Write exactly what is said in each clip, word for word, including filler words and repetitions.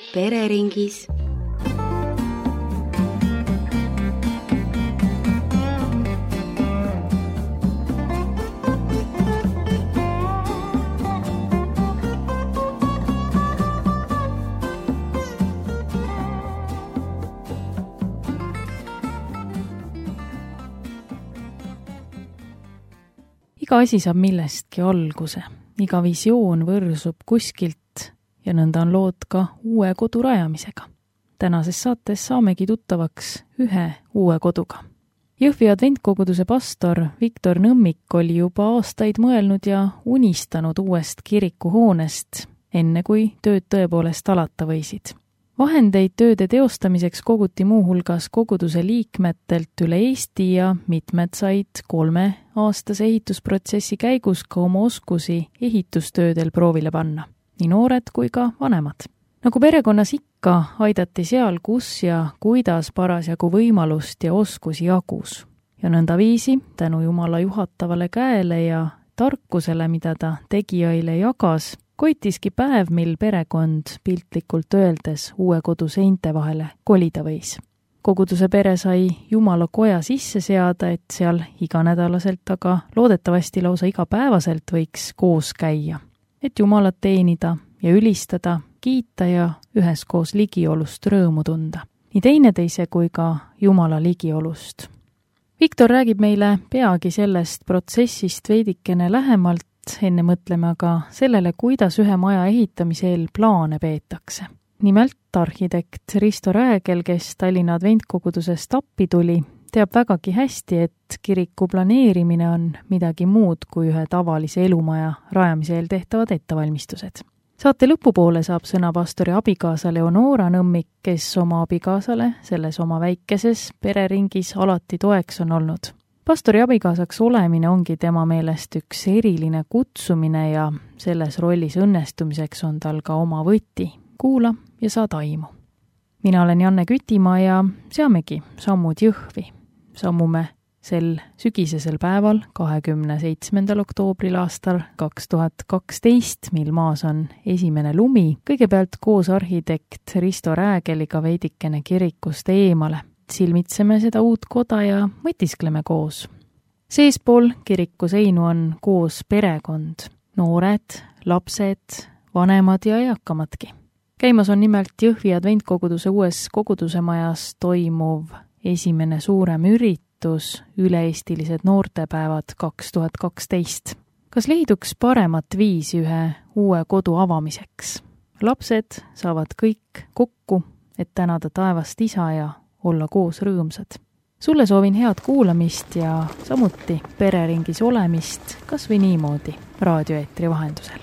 pereringis. Iga asi saab millestki alguse, iga visioon võrsub kuskilt ja nõnda on lood ka uue kodu rajamisega. Tänases saates saamegi tuttavaks ühe uue koduga. Jõhvi adventkoguduse pastor Viktor Nõmmik oli juba aastaid mõelnud ja unistanud uuest kirikuhoonest, enne kui tööd tõepoolest alata võisid. Vahendeid tööde teostamiseks koguti muuhulgas koguduse liikmetelt üle Eesti ja mitmed said kolme aastase ehitusprotsessi käigus ka oma oskusi ehitustöödel proovile panna, nii noored kui ka vanemad. Nagu perekonnas ikka, aidati seal, kus ja kuidas parasjagu võimalust ja oskusi jagus. Ja nõnda viisi, tänu Jumala juhatavale käele ja tarkusele, mida ta tegijaile jagas, koitiski päev, mil perekond piltlikult öeldes uue kodu seinte vahele kolida võis. Koguduse pere sai Jumala koja sisse seada, et seal iganädalaselt, aga loodetavasti lausa igapäevaselt võiks koos käia, et Jumalat teenida ja ülistada, kiita ja üheskoos ligiolust rõõmu tunda. Nii teineteise kui ka Jumala ligiolust. Viktor räägib meile peagi sellest protsessist veidikene lähemalt, enne mõtleme aga sellele, kuidas ühe maja ehitamisel plaane peetakse. Nimelt arhitekt Risto Räägel, kes Tallinna adventkogudusest appi tuli, teab vägagi hästi, et kiriku planeerimine on midagi muud kui ühe tavalise elumaja rajamisel tehtavad ettevalmistused. Saate lõpupoole saab sõna pastori abikaasa Leonora Nõmmik, kes oma abikaasale selles oma väikeses pereringis alati toeks on olnud. Pastori abikaasaks olemine ongi tema meelest üks eriline kutsumine ja selles rollis õnnestumiseks on tal ka oma võti. Kuula ja saa taimu. Mina olen Janne Kütimaa ja seamegi sammud Jõhvi. Sammume sel sügisesel päeval, kahekümne seitsmendal oktoobril aastal kaks tuhat kaksteist, mil maas on esimene lumi, kõigepealt koos arhitekt Risto Räägeliga veidikene kirikust eemale. Silmitseme seda uut koda ja mõtiskleme koos. Seespool kiriku seinu on koos perekond, noored, lapsed, vanemad ja eakamadki. Käimas on nimelt Jõhvi adventkoguduse uues koguduse majas toimuv esimene suurem üritus, üle-eestilised noortepäevad kaks tuhat kaksteist. Kas leiduks paremat viisi ühe uue kodu avamiseks? Lapsed saavad kõik kokku, et tänada taevast isa ja olla koos rõõmsad. Sulle soovin head kuulamist ja samuti pereringis olemist, kas või niimoodi raadioeetri vahendusel.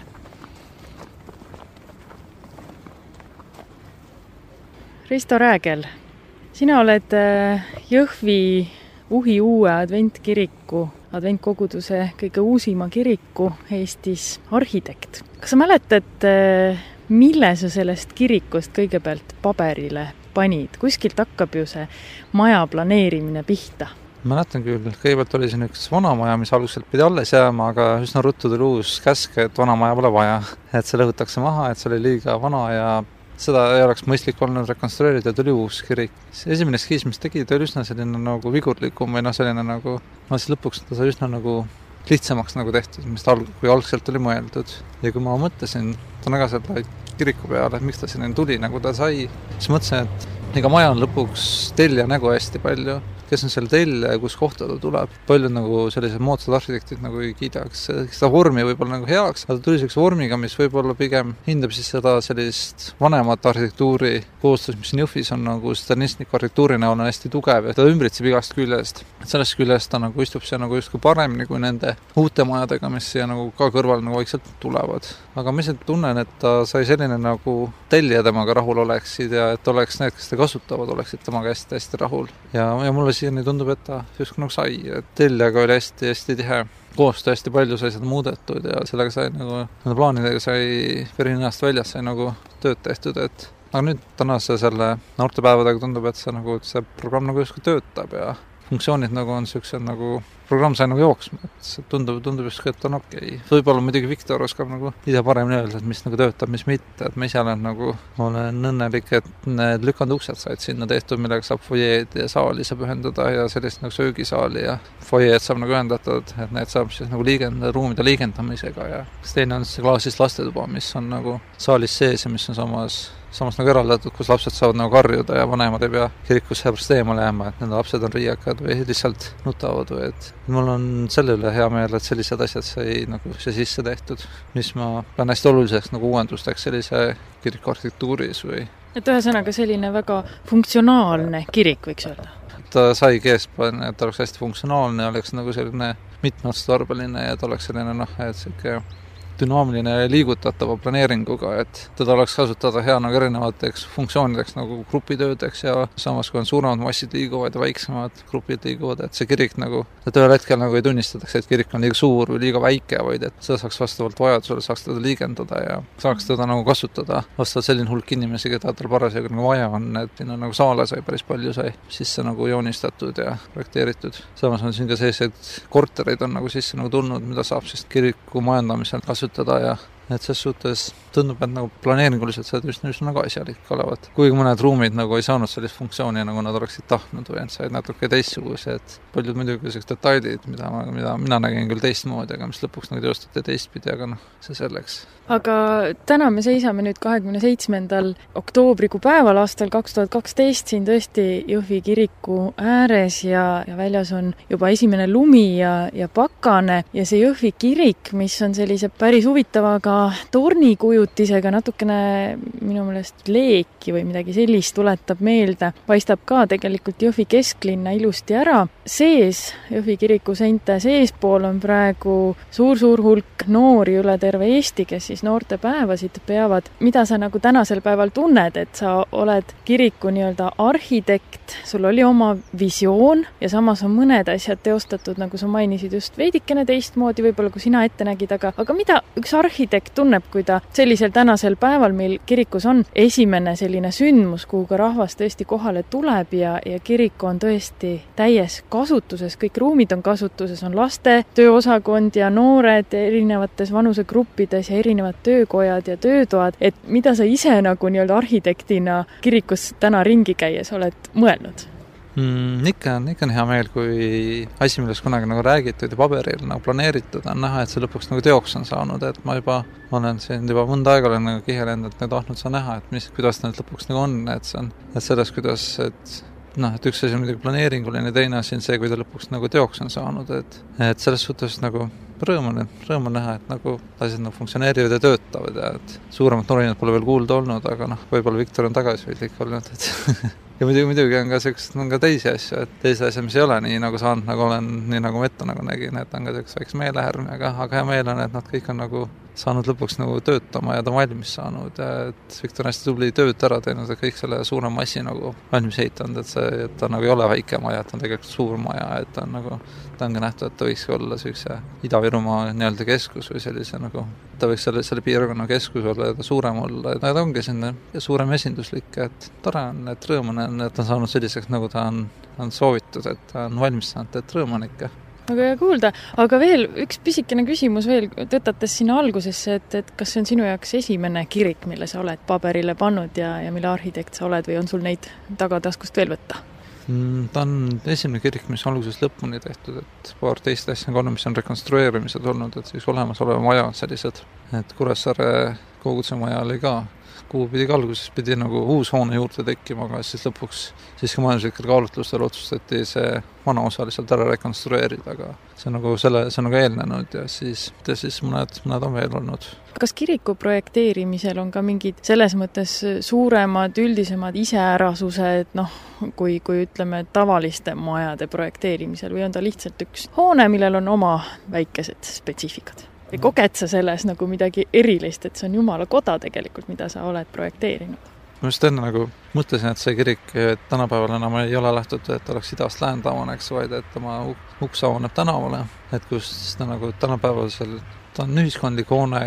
Risto Räägel, sina oled Jõhvi uhi uue adventkiriku, adventkoguduse kõige uusima kiriku Eestis arhitekt. Kas sa mäletad, mille sa sellest kirikust kõigepealt paberile panid? Kuskilt hakkab ju see maja planeerimine pihta. Mäletan küll, kõigepealt oli siin üks vanamaja, mis alguselt pidi alles jääma, aga üsna ruttu tuli uus käsk, et vanamaja pole vaja. Et see lõhutakse maha, et see oli liiga vana ja seda ei oleks mõistlik olnud rekonstrueerida, tuli uus kirik. Esimene eskiis, mis tegi, ta oli üsna selline nagu vigurlikum või no selline nagu, no siis lõpuks ta sai üsna nagu lihtsamaks nagu tehtud, mis ta kui algselt oli mõeldud. Ja kui ma mõtlesin, ta on väga selle kiriku peale, et miks ta sinna tuli, nagu ta sai, siis mõtlesin, et ega maja on lõpuks tellija nägu hästi palju, kes on selle tellija ja kus kohta ta tuleb. Paljud nagu sellised moodsad arhitektid nagu ei kiidaks seda vormi võib-olla nagu heaks, aga ta tuli sellise vormiga, mis võib-olla pigem hindab siis seda sellist vanemat arhitektuuri koostus, mis Jõhvis on nagu stalinistliku arhitektuuri näol on hästi tugev ja ta ümbritseb igast küljest. Sellest küljest ta nagu istub siia nagu justkui paremini kui nende uute majadega, mis siia nagu ka kõrval nagu vaikselt tulevad. Aga ma ise tunnen, et ta sai selline nagu tellija temaga rahul oleksid ja et oleks need, kes ta kasutavad, oleksid temaga hästi-hästi rahul. Ja, ja mulle siiani tundub, et ta justkui nagu sai, et tellijaga oli hästi-hästi tihe koostöö, hästi palju sai seda muudetud ja sellega sai nagu, nende plaanidega sai perinast väljas sai nagu tööd tehtud, et aga nüüd tänase selle noortepäevadega tundub, et see, nagu, see programm nagu justkui töötab ja funktsioonid nagu on niisugused nagu programm sai nagu jooksma, et see tundub, tundub just, et on okei okay. Võib-olla muidugi Viktor oskab nagu ise paremini öelda, et mis nagu töötab, mis mitte, et ma ise olen nagu, olen õnnelik, et need lükanduksed said sinna tehtud, millega saab fojeed ja saali saab ühendada ja sellist nagu söögisaali ja fojeed saab nagu ühendatud, et need saab siis nagu liigenda, ruumide liigendamisega ja teine on see klaasist lastetuba, mis on nagu saalis sees ja mis on samas samas nagu eraldatud, kus lapsed saavad nagu karjuda ja vanemad ei pea kirikusse seepärast eemale jääma, et nende lapsed on riiakad või lihtsalt nutavad või et mul on selle üle hea meel, et sellised asjad sai nagu see sisse tehtud, mis ma pean hästi oluliseks nagu uuendusteks sellise kiriku arhitektuuris või et ühesõnaga selline väga funktsionaalne kirik, võiks öelda? Ta saigi eespool, et ta oleks hästi funktsionaalne, oleks nagu selline mitmeotstarbeline ja ta oleks selline noh, et selline dünaamiline ja liigutatava planeeringuga, et teda oleks kasutada hea nagu erinevateks funktsioonideks nagu grupitöödeks ja samas kui on suuremad massid liiguvad ja väiksemad grupid liiguvad, et see kirik nagu, et ühel hetkel nagu ei tunnistataks, et kirik on liiga suur või liiga väike, vaid et seda saaks vastavalt vajadusele, saaks teda liigendada ja saaks teda nagu kasutada vastavalt selline hulk inimesi, keda tal parasjagu nagu vaja on, et sinna nagu saale sai päris palju sai sisse nagu joonistatud ja projekteeritud. Samas on siin ka sellised korterid on nagu sisse nagu tulnud, mida saab siis kiriku majandamisel kasutada ja et ses suhtes tundub, et nagu planeeringuliselt see üsna, üsna nagu asjalik olevat. Kuigi mõned ruumid nagu ei saanud sellist funktsiooni, nagu nad oleksid tahtnud või said natuke teistsuguse, et paljud muidugi sellised detailid, mida, mida mina nägin küll teistmoodi, aga mis lõpuks nagu teostati teistpidi, aga noh, see selleks. Aga täna me seisame nüüd kahekümne seitsmendal oktoobrikuu päeval aastal kaks tuhat kaksteist siin tõesti Jõhvi kiriku ääres ja, ja väljas on juba esimene lumi ja, ja pakane ja see Jõhvi kirik, mis on sellise päris huvitavaga tornikujutisega, natukene minu meelest leeki või midagi sellist tuletab meelde, paistab ka tegelikult Jõhvi kesklinna ilusti ära. Sees, Jõhvi kiriku seinte seespool on praegu suur-suur hulk noori üle terve Eesti, kes siis noortepäevasid peavad. Mida sa nagu tänasel päeval tunned, et sa oled kiriku nii-öelda arhitekt, sul oli oma visioon ja samas on mõned asjad teostatud, nagu sa mainisid just veidikene teistmoodi, võib-olla kui sina ette nägid, aga, aga mida üks arhitekt tunneb, kui ta sellisel tänasel päeval, mil kirikus on esimene selline sündmus, kuhu ka rahvas tõesti kohale tuleb ja, ja kirik on tõesti täies kasutuses, kõik ruumid on kasutuses, on laste tööosakond ja noored erinevates vanusegruppides ja erinevad töökojad ja töötoad, et mida sa ise nagu nii-öelda arhitektina kirikus täna ringi käies oled mõelnud? Mm, ikka on, ikka on hea meel, kui asi, millest kunagi nagu räägitud ja paberil nagu planeeritud on näha, et see lõpuks nagu teoks on saanud, et ma juba olen siin juba mõnda aega olen nagu kihelendalt nagu tahtnud sa näha, et mis, kuidas ta nüüd lõpuks nagu on, et see on, et sellest, kuidas, et noh, et üks asi on midagi planeeringuline, teine asi on see, kui ta lõpuks nagu teoks on saanud, et, et selles suhtes nagu rõõm on, rõõm on näha, et nagu asjad nagu funktsioneerivad ja töötavad ja et suuremat norinat pole veel kuulda olnud, aga noh, võib-olla Viktor on tagasihoidlik olnud, et ja muidugi, muidugi on ka sellised, on ka teisi asju, et teisi asju, mis ei ole nii nagu saanud, nagu olen, nii nagu ma ette nagu nägin, et on ka sellised väikse meelehärm, aga, aga hea meel on, et nad kõik on nagu saanud lõpuks nagu töötama ja ta valmis saanud ja et Viktor on hästi tubli tööd ära teinud ja kõik selle suure massi nagu valmis ehitanud, et see, et ta nagu ei ole väike maja, et ta on tegelikult suur maja, et ta on nagu, ta on ka nähtud, et ta võiks olla sellise Ida-Virumaa nii-öelda keskus või sellise nagu, ta võiks selle, selle piirkonna keskus olla ja ta suurem olla, et ta ongi selline suurem esinduslik, et tore on, et rõõm on, et ta on saanud selliseks, nagu ta on, on soovitud, et ta on valmis saanud, et rõõm on ikka. Aga hea kuulda, aga veel üks pisikene küsimus veel, tõtates sinna algusesse, et, et kas see on sinu jaoks esimene kirik, mille sa oled paberile pannud ja, ja mille arhitekt sa oled või on sul neid tagataskust veel võtta? Mm, ta on esimene kirik, mis on algusest lõpuni tehtud, et paar teist asja on olnud, mis on rekonstrueerimised olnud, et siis olemas oleva maja on sellised, et Kuressaare koguduse maja oli ka, kuhu pidi ka alguses pidi nagu uus hoone juurde tekkima, aga siis lõpuks siiski majanduslikel kaalutlustel otsustati see vana osa lihtsalt ära rekonstrueerida, aga see on nagu selle, see on nagu eelnenud ja siis, ja siis mõned, mõned on veel olnud. Kas kiriku projekteerimisel on ka mingid selles mõttes suuremad, üldisemad iseärasused, noh, kui, kui ütleme tavaliste majade projekteerimisel või on ta lihtsalt üks hoone, millel on oma väikesed spetsiifikad? Või koged sa selles nagu midagi erilist, et see on Jumala koda tegelikult, mida sa oled projekteerinud? Ma just enne nagu mõtlesin, et see kirik tänapäeval enam ei ole lähtud, et oleks idast läände avaneks, vaid et oma uks avaneb tänavale, et kus ta nagu tänapäeval seal, ta on ühiskondlik hoone ja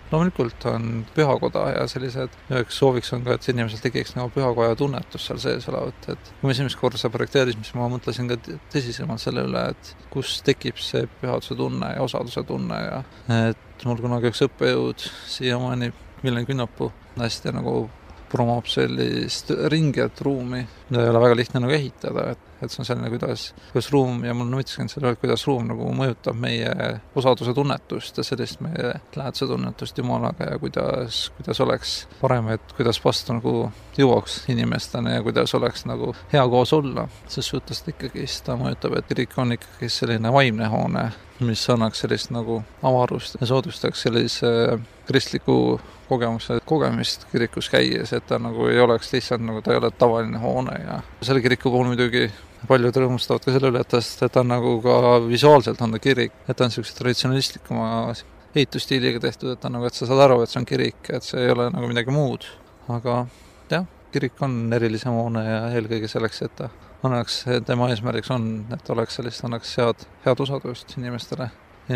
loomulikult on pühakoda ja sellised, üheks sooviks on ka, et inimesel tekiks nagu pühakoja tunnetus seal sees olevat, et kui ma esimest korda seda projekteerisin, siis ma mõtlesin ka tõsisemalt selle üle, et kus tekib see pühaduse tunne ja osaduse tunne ja et mul kunagi üks õppejõud siiamaani, Villen Künnapuu, hästi nagu promob sellist ringi, et ruumi ei ole väga lihtne nagu ehitada, et, et see on selline, kuidas, kuidas ruum ja mul mõtlesin selle, kuidas ruum nagu mõjutab meie osaduse tunnetust ja sellist meie läheduse tunnetust Jumalaga ja kuidas, kuidas oleks parem, et kuidas vastu nagu jõuaks inimestena ja kuidas oleks nagu hea koos olla. Sest suhtes ikkagi ta mõjutab, et kirik on ikkagi selline vaimne hoone, mis annaks sellist nagu avarust ja soodustaks sellise kristliku kogemuse kogemist kirikus käies, et ta nagu ei oleks lihtsalt nagu ta ei ole tavaline hoone ja selle kiriku puhul muidugi paljud rõõmustavad ka selle üle, et ta on nagu ka visuaalselt on ta kirik, et ta on selline traditsionalistlikuma ehitusstiiliga tehtud, et ta nagu, et sa saad aru, et see on kirik, et see ei ole nagu midagi muud, aga jah, kirik on erilisem hoone ja eelkõige selleks, et ta annaks, tema eesmärgiks on, et oleks sellist, annaks head, head usadust inimestele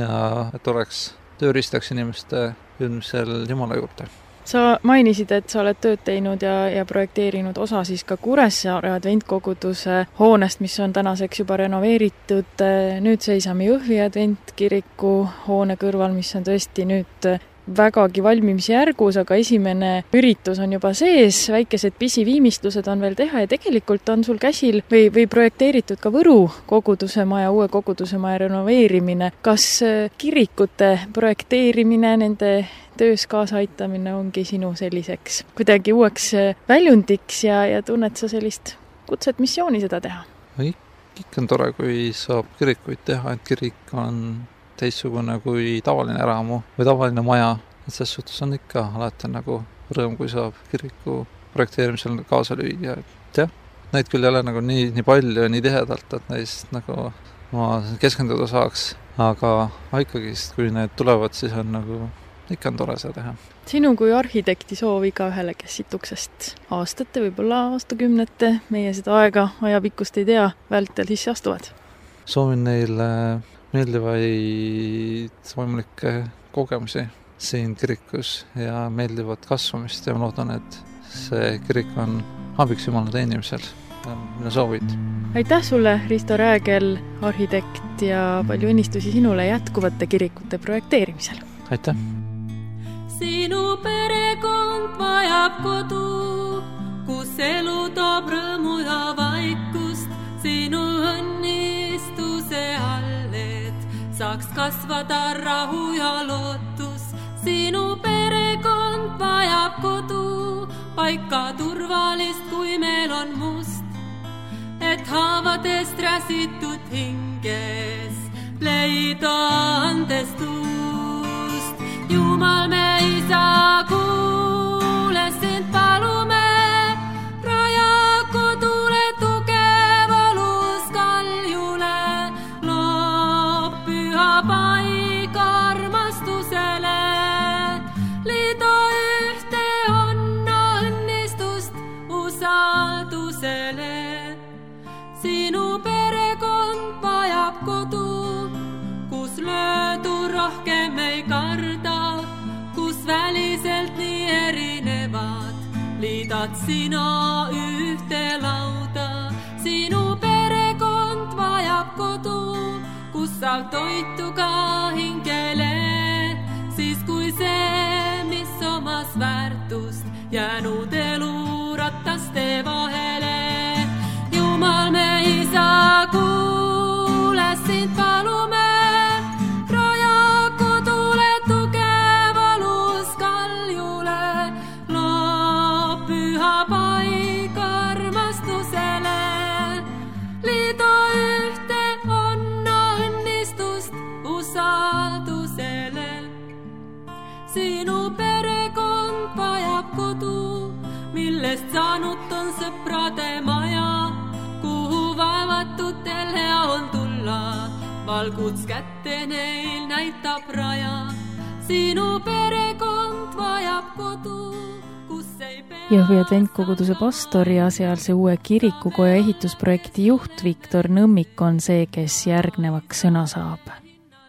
ja et oleks tööriistaks inimeste jõudmisel Jumala juurde. Sa mainisid, et sa oled tööd teinud ja, ja projekteerinud osa siis ka Kuressaare adventkoguduse hoonest, mis on tänaseks juba renoveeritud. Nüüd seisame Jõhvi adventkiriku hoone kõrval, mis on tõesti nüüd vägagi valmimisjärgus, aga esimene üritus on juba sees, väikesed pisiviimistlused on veel teha ja tegelikult on sul käsil või, või projekteeritud ka Võru koguduse maja, uue koguduse maja renoveerimine. Kas kirikute projekteerimine, nende töös kaasaitamine ongi sinu selliseks kuidagi uueks väljundiks ja, ja tunned sa sellist kutset missiooni seda teha? Ikka on tore, kui saab kirikuid teha, et kirik on teistsugune kui tavaline eramu või tavaline maja, et selles suhtes on ikka alati nagu rõõm, kui saab kiriku projekteerimisel kaasa lüüa, et jah, neid küll ei ole nagu nii, nii palju ja nii tihedalt, et neist nagu ma keskenduda saaks, aga ikkagist, kui need tulevad, siis on nagu ikka on tore seda teha. Sinu kui arhitekti soov iga ühele, kes siit uksest aastate, võib-olla aastakümnete, meie seda aega ajapikkust ei tea, vältel sisse astuvad? Soovin neile meeldivaid võimalikke kogemusi siin kirikus ja meeldivat kasvamist ja ma loodan, et see kirik on abiks Jumala teenimisel ja minu soovid. Aitäh sulle, Risto Räägel, arhitekt ja palju õnnistusi sinule jätkuvate kirikute projekteerimisel. Aitäh! Sinu perekond vajab kodu, kus elu toob rõõmu ja vaikust, sinu õnnistuse all saaks kasvada rahu ja lootus. Sinu perekond vajab kodu, paika turvalist, kui meil on must, et haavadest räsitud hinges leida andestust. Jumal, me isa, kuule sind palume, raja kodule tugev alus kaljule, paika armastusele, liida ühte onna õnnistust usaldusele. Sinu perekond vajab kodu, kus löödu rohkem ei karda, kus väliselt nii erinevad, liidad sina ühte lauda. Sinu perekond vajab kodu, kus saab toitu ka hingele, siis kui see, mis omas väärtust, jäänud elu rataste vahele. Jumal, me isa, kuule sind palume, raja kodule tugev alus kaljule, loo püha paika armastusele, liida ühte usaldusele. Sinu perekond vajab kodu, millest saanud on sõprade maja, kuhu vaevatutel hea on tulla, valguts kätte neil näitab raja. Sinu perekond vajab kodu, kus ei pea... Jõhvi adventkoguduse pastor ja sealse uue kirikukoja ehitusprojekti juht Viktor Nõmmik on see, kes järgnevaks sõna saab.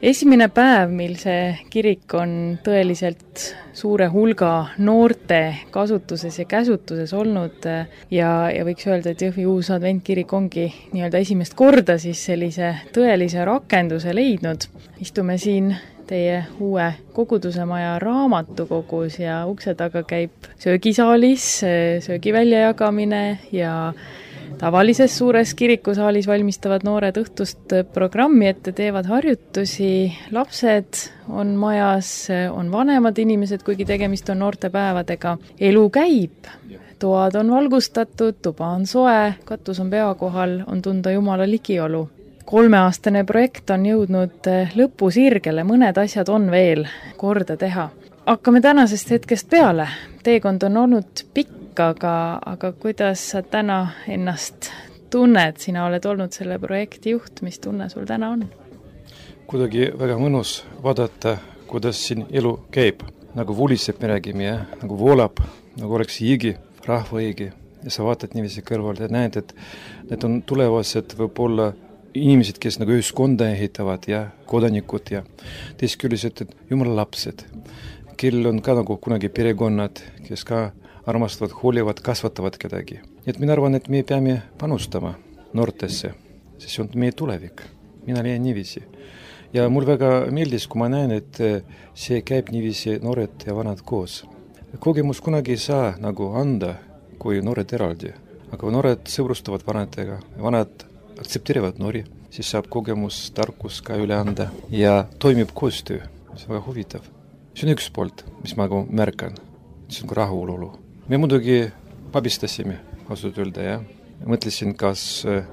esimene päev, mil see kirik on tõeliselt suure hulga noorte kasutuses ja käsutuses olnud ja, ja võiks öelda, et Jõhvi uus adventkirik ongi nii-öelda esimest korda siis sellise tõelise rakenduse leidnud. Istume siin teie uue kogudusemaja raamatukogus ja ukse taga käib söögisaalis, söögi väljajagamine ja tavalises suures kirikusaalis valmistavad noored õhtust programmi ette, teevad harjutusi, lapsed on majas, on vanemad inimesed, kuigi tegemist on noortepäevadega. Elu käib, toad on valgustatud, tuba on soe, katus on pea kohal, on tunda Jumala ligiolu. Kolmeaastane projekt on jõudnud lõpusirgele, mõned asjad on veel korda teha. Hakkame tänasest hetkest peale. Teekond on olnud pikk, aga, aga kuidas sa täna ennast tunned? Sina oled olnud selle projekti juht, mis tunne sul täna on? Kuidagi väga mõnus vaadata, kuidas siin elu käib. Nagu vuliseb me räägime, ja? Nagu voolab, nagu oleks jõgi, rahvaõigi. Ja sa vaatad niiviisi kõrval ja näed, et need on tulevased võib-olla inimesed, kes nagu ühiskonda ehitavad ja kodanikud ja teistkülised jumala lapsed, kellel on ka nagu kunagi perekonnad, kes ka armastavad, hoolivad, kasvatavad kedagi. Et mina arvan, et me peame panustama noortesse, sest see on meie tulevik. Mina leian niiviisi. Ja mul väga meeldis, kui ma näen, et see käib niiviisi noored ja vanad koos. Kogemus kunagi ei saa nagu anda, kui noored eraldi. Aga noored sõbrustavad vanadega, vanad aktsepteerivad noori, siis saab kogemus, tarkus ka üle anda ja toimib koostöö. See on väga huvitav. See on üks poolt, mis ma märkan. See on ka rahulolu. Me muidugi pabistasime, ausalt öelda, ja mõtlesin, kas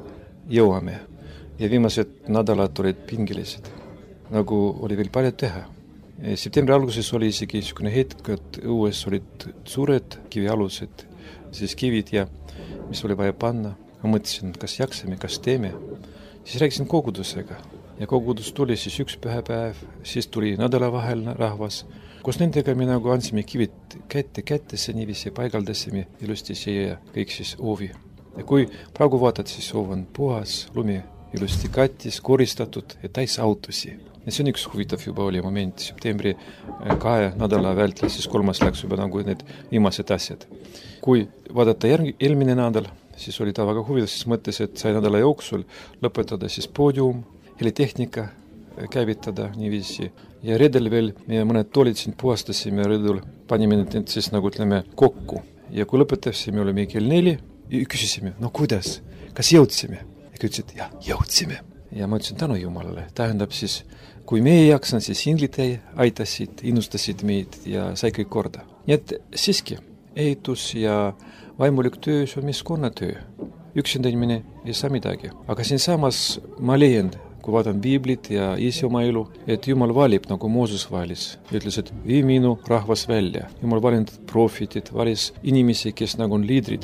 jõuame. Ja viimased nädalad olid pingilised, nagu oli veel palju teha. Septembri alguses oli isegi niisugune hetk, et õues olid suured kivialused, siis kivid ja mis oli vaja panna. Ma mõtlesin, kas jaksame, kas teeme. Siis rääkisin kogudusega. Ja kogudus tuli siis üks pühapäev, siis tuli nädalavaheline rahvas. Koos nendega me nagu andsime kivid kätte kättesse, niiviisi paigaldasime ilusti siia kõik siis oovi. Ja kui praegu vaatad, siis oov on puhas, lumi ilusti kattis, koristatud ja täis autosi. Ja see on üks huvitav juba oli moment septembri kahe nädala vältel, siis kolmas läks juba nagu need viimased asjad. Kui vaadata järgi, eelmine nädal, siis oli ta väga huvitav, siis mõttes, et sai nädala jooksul lõpetada siis poodium, helitehnika käivitada niiviisi. Ja redel veel me mõned toolid siin puhastasime redul, panime need siis nagu ütleme kokku. Ja kui lõpetasime, olime kell neli ja küsisime, no kuidas, kas jõudsime? Ja ütlesid, jah, jõudsime. Ja ma ütlesin tänu Jumalale, tähendab siis, kui me ei jaksan, siis inglid aitasid, innustasid meid ja sai kõik korda. Nii et siiski, ehitus ja vaimulik töö, see on meeskonnatöö. Üksinda inimene ei saa midagi. Aga siin samas ma leian, kui vaatan Biiblit ja ise oma elu, et Jumal valib, nagu Mooses valis. Ütles, et vii minu rahvas välja. Jumal valinud profiitid, valis inimesi, kes nagu on liidrid.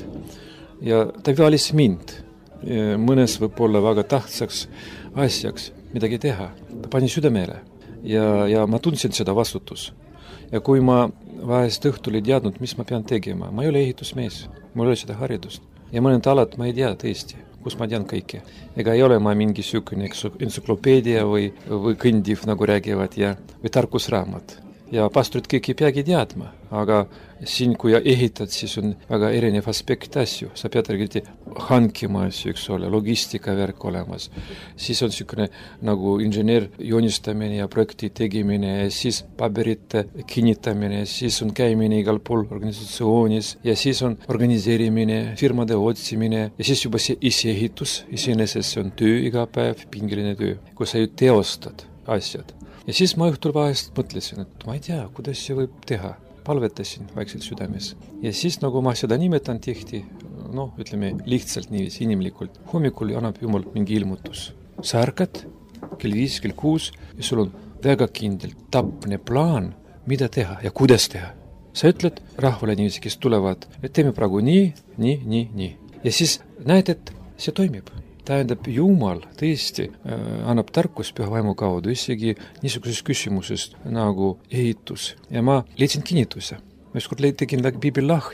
Ja ta valis mind. Mõnes võib olla väga tahtsaks asjaks midagi teha. Ta pani südamele. Ja, ja ma tundsin seda vastutus. Ja kui ma vahest õhtul ei teadnud, mis ma pean tegema, ma ei ole ehitusmees. Mul ei ole seda haridust. Ja mõned alad ma ei tea tõesti, kus ma tean kõike. Ega ei ole ma mingi sükene entsüklopeedia või, või kõndiv, nagu räägivad, ja, või tarkusraamat. Ja pastorid kõik ei peagi teadma, aga siin, kui ehitad, siis on väga erinev aspekt asju. Sa pead eriti hankima asju, üks ole, logistika värk olemas. Siis on niisugune nagu inženeer joonistamine ja projekti tegimine ja siis paberite kinnitamine, siis on käimine igal pool organisatsioonis ja siis on organiseerimine, firmade otsimine ja siis juba see iseehitus, iseenesest see on töö iga päev, pingeline töö, kui sa ju teostad asjad. Ja siis ma õhtul vahest mõtlesin, et ma ei tea, kuidas see võib teha. Palvetasin vaikselt südames. Ja siis, nagu ma seda nimetan tihti, noh, ütleme lihtsalt niivis, inimlikult, hommikul annab Jumal mingi ilmutus. Sa ärkad kell viis, kell kuus ja sul on väga kindel, tapne plaan, mida teha ja kuidas teha. Sa ütled rahvale niivis, kes tulevad, et teeme praegu nii, nii, nii, nii. Ja siis näed, et see toimib. Tähendab, Jumal tõesti äh, annab tarkus püha vaimu kaudu, isegi niisuguses küsimuses nagu ehitus. Ja ma leidsin kinnituse. Ma ükskord tegin Piibli lahti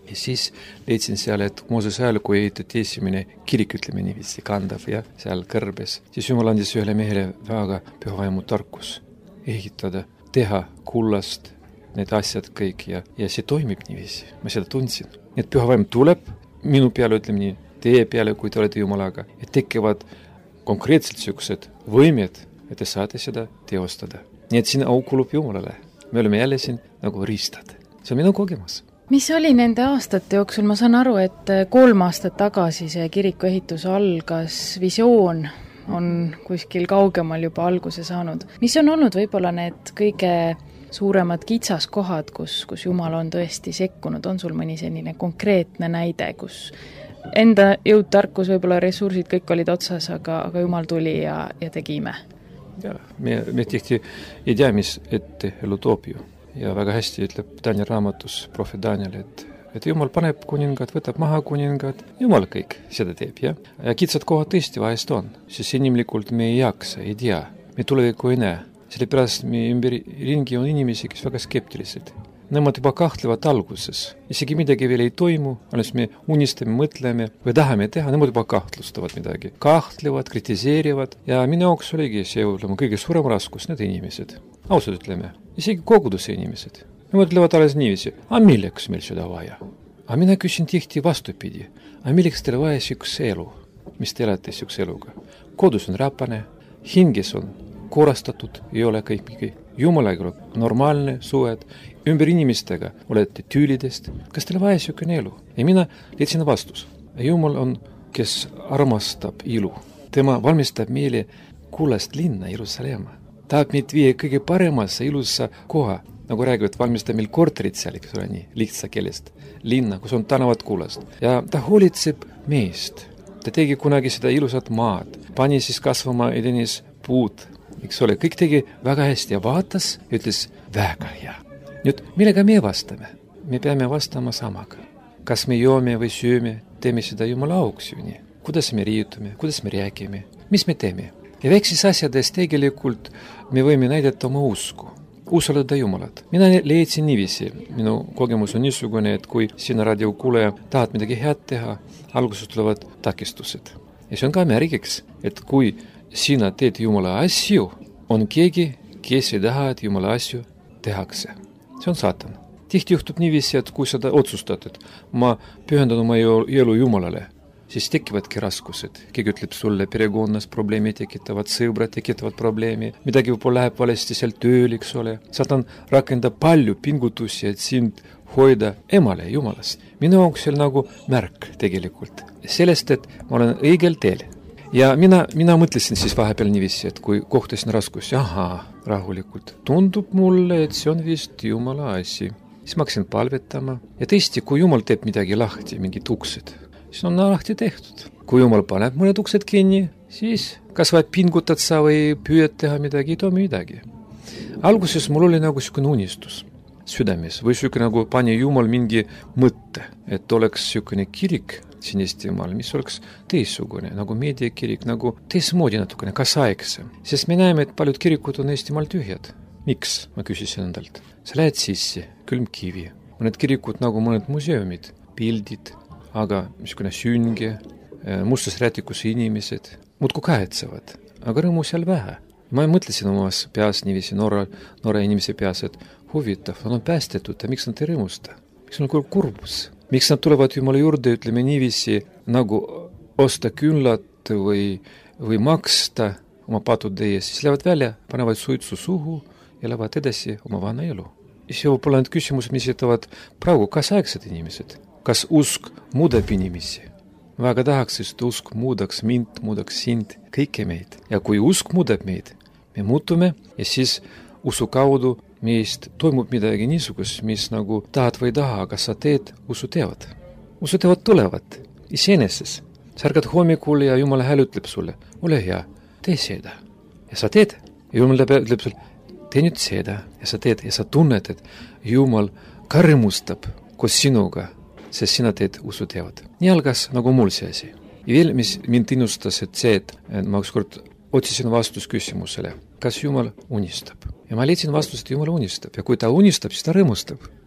ja siis leidsin seal, et Moosese ajal, kui ehitati esimene kirik, ütleme niiviisi, kandav ja seal kõrbes, siis Jumal andis ühele mehele väga püha vaimu tarkus ehitada, teha kullast need asjad kõik ja, ja see toimib niiviisi, ma seda tundsin. Nii et püha vaim tuleb minu peale, ütleme nii, teie peale, kui te olete Jumalaga, et tekivad konkreetselt niisugused võimed, et te saate seda teostada. Nii et siin au kulub Jumalale. Me oleme jälle siin nagu riistad. See on minu kogemus. Mis oli nende aastate jooksul? Ma saan aru, et kolm aastat tagasi see kiriku ehitus algas, visioon on kuskil kaugemal juba alguse saanud. Mis on olnud võib-olla need kõige suuremad kitsaskohad, kus, kus Jumal on tõesti sekkunud? On sul mõni selline konkreetne näide, kus enda jõud, tarkus, võib-olla ressursid kõik olid otsas, aga, aga Jumal tuli ja, ja tegi ime? Ja, me, me tihti ei tea, mis ette elu toob ju. Ja väga hästi ütleb Daniel raamatus, prohvet Daniel, et, et Jumal paneb kuningad, võtab maha kuningad, Jumal kõik seda teeb, jah. Ja kitsad kohad tõesti vahest on, sest inimlikult me ei jaksa, ei tea, me tuleviku ei näe. Sellepärast me ümber ringi on inimesi, kes väga skeptilised. Nemad juba kahtlevad alguses. Isegi midagi veel ei toimu, alles me unistame, mõtleme või tahame teha, nemad juba kahtlustavad midagi. Kahtlevad, kritiseerivad ja minu jaoks oligi see ütlema, kõige suurem raskus, need inimesed. Ausalt ütleme, isegi koguduse inimesed. Nemad ütlevad alles niiviisi, a milleks meil seda vaja? A mina küsin tihti vastupidi, a milleks teile vaja sihukese elu? Mis te elate sihukese eluga? Kodus on räpane, hinges on korrastatud, ei ole kõik mingi Jumalaga normaalne suhed, ümber inimestega olete tüülidest, kas teile vaja sihukene elu? Ja mina leidsin vastus. Jumal on, kes armastab ilu. Tema valmistab meile kullast linna Jeruusalemma. Tahab meid viia kõige paremasse ilussa koha, nagu räägivad, valmistab meil korterid seal, eks ole nii, lihtsa keelest, linna, kus on tänavad kullast. Ja ta hoolitseb meest. Ta tegi kunagi seda ilusat maad, pani siis kasvama edenis puud, eks ole, kõik tegi väga hästi ja vaatas ja ütles väga hea. Nüüd, millega me vastame? Me peame vastama samaga. Kas me joome või sööme, teeme seda Jumala auks ju nii. Kuidas me riiutume, kuidas me räägime, mis me teeme? Ja väikses asjades tegelikult me võime näidata oma usku, usaldada Jumalat. Mina leidsin niiviisi, minu kogemus on niisugune, et kui sina raadiokuuleja tahad midagi head teha, alguses tulevad takistused. Ja see on ka märgiks, et kui sina teed Jumala asju, on keegi, kes ei taha, et Jumala asju tehakse. See on saatan. Tihti juhtub niiviisi, et kui seda otsustad, et ma pühendan oma elu Jumalale, siis tekivadki raskused. Keegi ütleb sulle, perekonnas probleemi tekitavad, sõbrad tekitavad probleemi, midagi võib-olla läheb valesti seal tööl, eks ole. Saatan rakendab palju pingutusi, et sind hoida emale Jumalast. Minu jaoks see on nagu märk tegelikult. Sellest, et ma olen õigel teel. Ja mina, mina mõtlesin siis vahepeal niiviisi, et kui kohtasin raskusi, ahaa, rahulikult. Tundub mulle, et see on vist Jumala asi. Siis ma hakkasin palvetama. Ja tõesti, kui Jumal teeb midagi lahti, mingid uksed, siis on lahti tehtud. Kui Jumal paneb mõned uksed kinni, siis kas vaid pingutad sa või püüad teha midagi, ei too midagi. Alguses mul oli nagu niisugune unistus südames või niisugune nagu pani Jumal mingi mõtte, et oleks niisugune kirik siin Eestimaal, mis oleks teistsugune, nagu meediakirik, nagu teismoodi natukene, kaasaegsem. Sest me näeme, et paljud kirikud on Eestimaal tühjad. Miks? Ma küsisin endalt. Sa lähed sisse, külmkivi. Mõned kirikud nagu mõned museumid, pildid, aga niisugune sünge, mustas räätikus inimesed, muudku kahetsevad, aga rõõmu seal vähe. Ma mõtlesin omas peas niiviisi noore, noore inimese peas, et huvitav, on päästetud ja miks nad ei rõõmusta? Miks on nagu kurbus? Miks nad tulevad Jumala juurde, ütleme niiviisi, nagu osta küünlat või, või maksta oma patude ees, siis lähevad välja, panevad suitsu suhu ja lähevad edasi oma vana elu. Ja see võib olla need küsimused, mis jätavad praegu kaasaegsed inimesed. Kas usk muudab inimesi? Väga tahaks, et usk muudaks mind, muudaks sind, kõike meid. Ja kui usk muudab meid, me muutume ja siis usu kaudu meist toimub midagi niisugust, mis nagu tahad või taha, aga sa teed, usu teevad. Usu teevad tulevad, iseeneses. Sa ärgad hommikul ja Jumala hääl ütleb sulle, ole hea, tee seda. Ja sa teed. Ja Jumal ütleb sulle, tee nüüd seda. Ja sa teed. Ja sa tunned, et Jumal ka rõõmustab koos sinuga, sest sina teed, usu teevad. Nii algas nagu mul see asi. Ja veel, mis mind innustas, et see, et ma ükskord otsisin vastus küsimusele, kas Jumal unistab. Ja ma leidsin vastust, et Jumal unistab. Ja kui ta unistab, siis ta rõõmustab.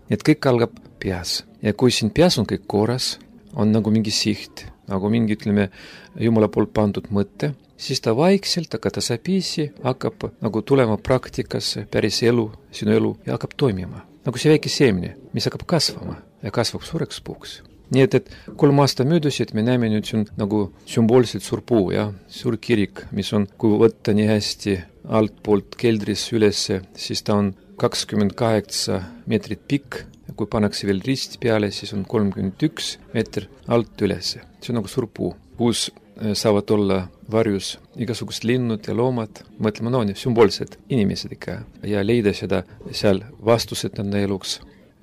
nii et kõik algab peas. Ja kui siin peas on kõik korras, on nagu mingi siht, nagu mingi, ütleme, Jumala poolt pandud mõte, siis ta vaikselt, aga tasapisi hakkab nagu tulema praktikasse päris elu, sinu elu, ja hakkab toimima. Nagu see väike seemne, mis hakkab kasvama ja kasvab suureks puuks. Nii et, et kolm aasta möödusid, me näeme nüüd siin nagu sümboolselt suur puu, ja suur kirik, mis on, kui võtta nii hästi alt poolt keldris ülesse, siis ta on kakskümmend kaheksa meetrit pikk, ja kui pannakse veel rist peale, siis on kolmkümmend üks meeter alt ülesse. See on nagu suur puu. Puus saavad olla varjus igasugused linnud ja loomad, mõtlema, no nii, sümboolsed inimesed ikka, ja leida seda seal vastused enda eluks,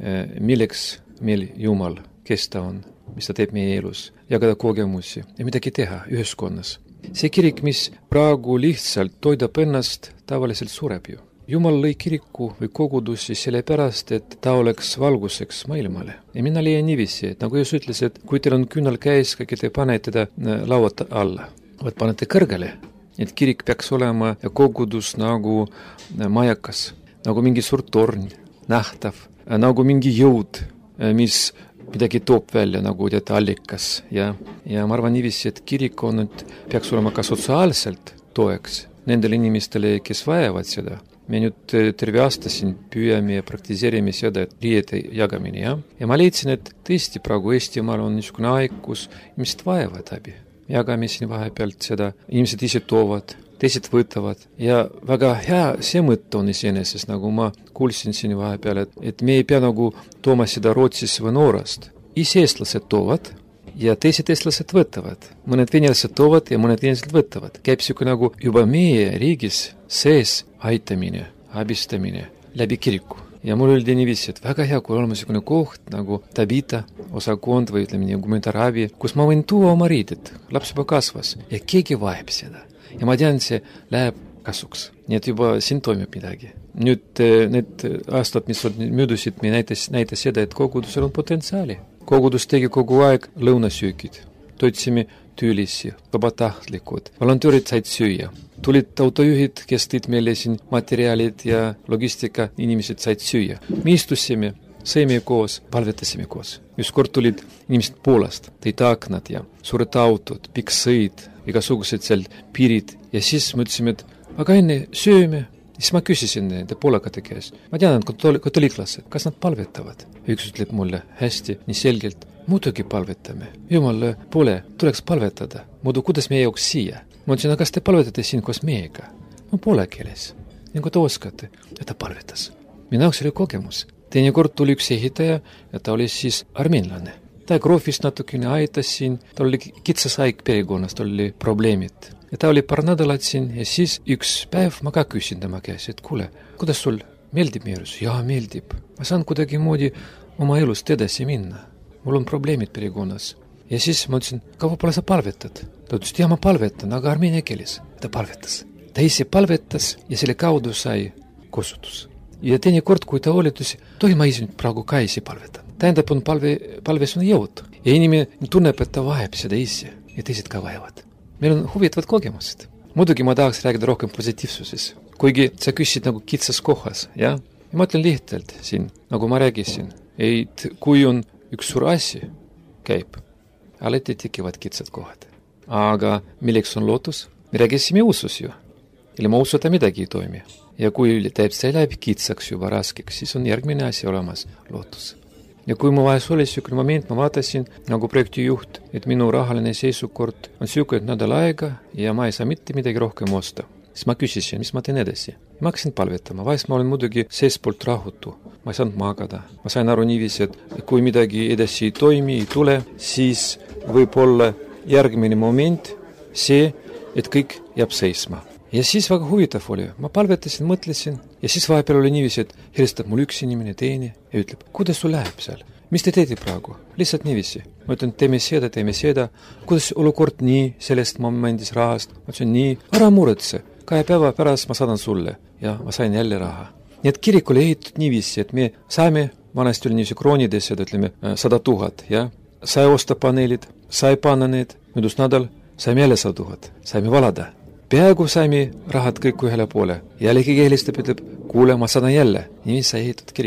milleks meil Jumal, kes ta on, mis ta teeb meie elus, jagada kogemusi ja midagi teha ühiskonnas. See kirik, mis praegu lihtsalt toidab ennast, tavaliselt sureb ju. Jumal lõi kiriku või kogudusi sellepärast, et ta oleks valguseks maailmale. Ja mina leian niiviisi, et nagu Jeesus ütles, et kui teil on küünal käes, kõige te panete teda lauat alla, vaid panete kõrgele, et kirik peaks olema ja kogudus nagu majakas, nagu mingi suur torn, nähtav, nagu mingi jõud, mis midagi toob välja, nagu teate, allikas. Ja, ja ma arvan niiviisi, et kirik on, et peaks olema ka sotsiaalselt toeks nendele inimestele, kes vajavad seda. Me nüüd terve aasta siin püüame ja praktiseerime seda, et riiete jagamine, ja? Ja ma leidsin, et tõesti praegu Eestimaal on niisugune aeg, kus inimesed vajavad abi. Jagame siin vahepealt seda, inimesed ise toovad, teised võtavad, ja väga hea see mõte on iseenesest, nagu ma kuulsin siin vahepeal, et, et me ei pea nagu tooma seda Rootsisse või Noorast. Ise eestlased toovad ja teised eestlased võtavad. Mõned venelased toovad ja mõned venelased võtavad. Käib siuke nagu juba meie riigis sees aitamine, abistamine läbi kiriku. Ja mul öeldi niiviisi, et väga hea, kui olema niisugune koht nagu Tabita osakond või ütleme nii humanitaarabi, kus ma võin tuua oma riided, laps juba kasvas ja keegi vajab seda. Ja ma tean, see läheb kasuks. Nii et juba siin toimib midagi. Nüüd need aastad, mis on möödusid, me näitas, näitas seda, et kogudusel on potentsiaali. Kogudus tegi kogu aeg lõunasöögid. Toitsime töölisi, vabatahtlikud, volontöörid said süüa. Tulid autojuhid, kes tõid meile siin materjalid ja logistika, inimesed said süüa. Me istusime, sõime koos, palvetasime koos. Just kord tulid inimesed Poolast, tõid aknad ja suured autod, pikk sõid, igasugused seal piirid. Ja siis mõtlesime, et aga enne sööme. Siis ma küsisin nende poolakate käes. Ma tean, et katoliklased, kas nad palvetavad? Üks ütleb mulle hästi, nii selgelt, muidugi palvetame. Jumal pole, tuleks palvetada. Muidu, kuidas meie jaoks siia? Ma ütlesin, kas te palvetate siin koos meiega? No pole keeles. Nagu te oskate. Ja ta palvetas. Minu jaoks oli kogemus. Teine kord tuli üks ehitaja ja ta oli siis armeenlane. Ta kroofis natukene aitas siin. Ta oli kitsas aeg perekonnas, ta oli probleemid. Ja ta oli paar nädalat siin ja siis üks päev ma ka küsin tema käes, et kuule, kuidas sul meeldib meie elus? Jaa, meeldib. Ma saan kuidagi moodi oma elust edasi minna. Mul on probleemid perekonnas. Ja siis ma ütlesin, kaua pole sa palvetad? Ta ütles, ja ma palvetan, aga armeenia keeles. Ta palvetas. Ta ise palvetas ja selle kaudu sai kosutus. Ja teine kord, kui ta oletus, tohi ma ise praegu ka ise palvetan. Tähendab, on palve, palves on jõud. Ja inimene tunneb, et ta vajab seda ise ja teised ka vajavad. Meil on huvitavad kogemused. Muidugi ma tahaks rääkida rohkem positiivsuses. Kuigi sa küsid nagu kitsas kohas, ja? Ja ma ütlen lihtalt siin, nagu ma räägisin, et kui on üks suur asi käib, alati tekivad kitsad kohad. Aga milleks on lootus? Me räägisime usus ju. Ilma usuta midagi ei toimi. Ja kui teeb see läbi kitsaks juba raskeks, siis on järgmine asi olemas, lootus. Ja kui mu vahest oli niisugune moment, ma vaatasin nagu projektijuht, et minu rahaline seisukord on niisugune nädal aega ja ma ei saa mitte midagi rohkem osta. Siis ma küsisin, mis ma teen edasi. Ma hakkasin palvetama, vahest ma olen muidugi seespoolt rahutu. Ma ei saanud magada. Ma sain aru niiviisi, et kui midagi edasi ei toimi, ei tule, siis võib olla järgmine moment see, et kõik jääb seisma. Ja siis väga huvitav oli. Ma palvetasin, mõtlesin ja siis vahepeal oli niiviisi, et helistab mul üks inimene, teine ja ütleb, kuidas sul läheb seal? Mis te teete praegu? Lihtsalt niiviisi. Ma ütlen, teeme seda, teeme seda. Kuidas olukord nii sellest momendis rahast? Ma ütlen, nii, ära muretse. Kahe päeva pärast ma saadan sulle ja ma sain jälle raha. Nii et kirik oli ehitatud niiviisi, et me saime, vanasti oli niiviisi kroonides, et ütleme, sada tuhat, ja? Sai osta paneelid, sai panna need, möödus nädal, saime jälle sada tuhat, saime valada. Peaaegu saime rahad kõik ühele poole. Jällegi helistab, ütleb, kuule, ma saadan jälle. Nii sai ehitatud kirik.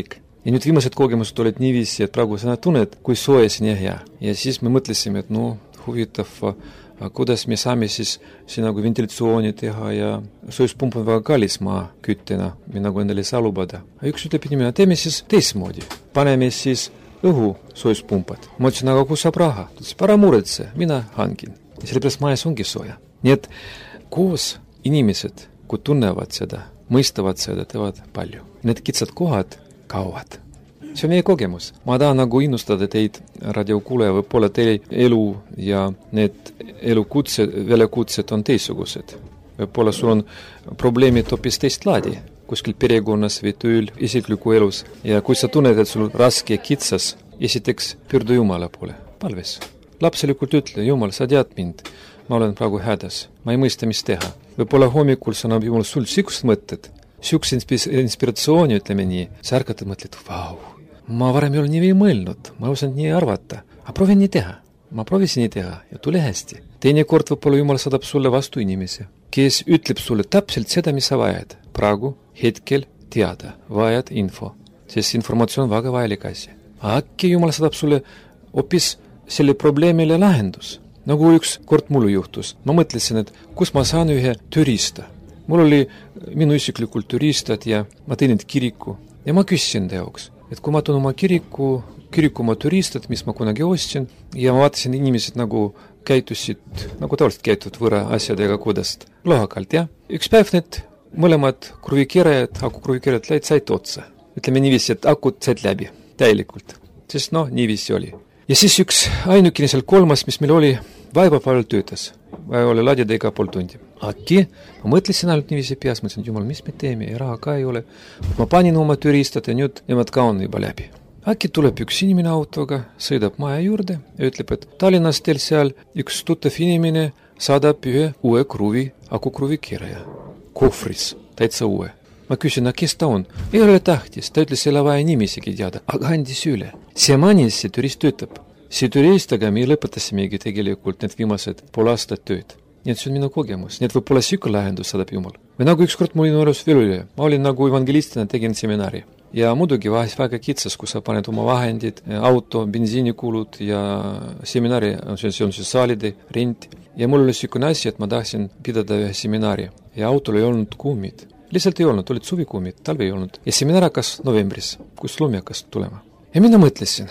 ja nüüd viimased kogemused olid niiviisi, et praegu sa tunned, kui soe siin ja hea. Ja siis me mõtlesime, et no huvitav, kuidas me saame siis siin nagu ventilatsiooni teha ja soojuspump on väga kallis maa küttena, me nagu endale ei saa lubada. Üks ütleb inimene, teeme siis teismoodi, paneme siis õhu soojuspumpad. Ma ütlesin, aga kus saab raha? Ta ütles, ära muretse, mina hangin. Ja sellepärast majas ongi sooja. Nii et koos inimesed, kui tunnevad seda, mõistavad seda, teevad palju. Need kitsad kohad kaovad. See on meie kogemus. Ma tahan nagu innustada teid, radiokuuleja, võib-olla teie elu ja need elukutsed, väljakutsed on teisugused. Võib-olla sul on probleemid hoopis teist laadi, kuskil perekonnas või tööl, isikliku elus. Ja kui sa tunned, et sul raske ja kitsas, esiteks pürdu Jumala poole, palves. Lapselikult ütle, Jumal, sa tead mind, ma olen praegu hädas, ma ei mõista, mis teha. Võib-olla hommikul sa annab Jumal sul siuksed mõtted, siukse inspiratsiooni, ütleme nii, sa ärkatad, mõtled, vau, ma varem ei ole nii mõelnud, ma ei osanud nii arvata, aga proovin nii teha, ma proovisin nii teha ja tuli hästi. Teine kord võib-olla Jumal saadab sulle vastu inimesi, kes ütleb sulle täpselt seda, mis sa vajad. Praegu, hetkel teada, vajad info, sest informatsioon on väga vajalik asi. Äkki Jumal saadab sulle hoopis selle probleemile lahendus. Nagu üks kord mul juhtus, ma mõtlesin, et kus ma saan ühe türista. Mul oli minu isiklikult türistad ja ma tõin need kiriku ja ma küsisin ta jaoks, et kui ma tunnen oma kiriku, kiriku oma türistad, mis ma kunagi ostsin ja ma vaatasin, inimesed nagu käitusid, nagu tavaliselt käituvad võra asjadega kudast lohakalt, jah. Üks päev need mõlemad kruvikirjad, aku kruvikirjad läid, said otsa. Ütleme niiviisi, et akud said läbi, täielikult. Sest noh, niiviisi oli. Ja siis üks ainukene seal kolmas, mis meil oli, vaiba palju töötas. Vaja oli ladida iga pool tundi. Äkki, ma mõtlesin ainult niiviisi peas, mõtlesin, Jumal, mis me teeme, ja raha ka ei ole. Ma panin oma türistad ja nüüd nemad ka on juba läbi. Äkki tuleb üks inimene autoga, sõidab maja juurde ja ütleb, et Tallinnas teil seal üks tuttav inimene saadab ühe uue kruvi, aku kruvi kirja. Kohvris, täitsa uue. Ma küsin, kes ta on? Ei ole tähtis, ta ütles, ei ole vaja nimisegi teada, aga andis üle. See manis see turist töötab. See turistaga me lõpetasimegi tegelikult need viimased pool aastat tööd. Nii et see on minu kogemus. Nii et võib-olla siuke lahendus saadab Jumal. Või nagu ükskord mul oli noorus veel üle. Ma olin nagu evangelistina, tegin seminari. Ja muidugi vahest väga kitsas, kus sa paned oma vahendid, auto, bensiinikulud ja seminari, see on siis saalide, rent. Ja mul oli siukene asi, et ma tahtsin pidada ühe seminari. Ja autol ei olnud kuumid. Lihtsalt ei olnud, olid suvikuumid, talve ei olnud. Ja seminar hakkas novembris, kus lumi hakkas tulema. Ja mina mõtlesin,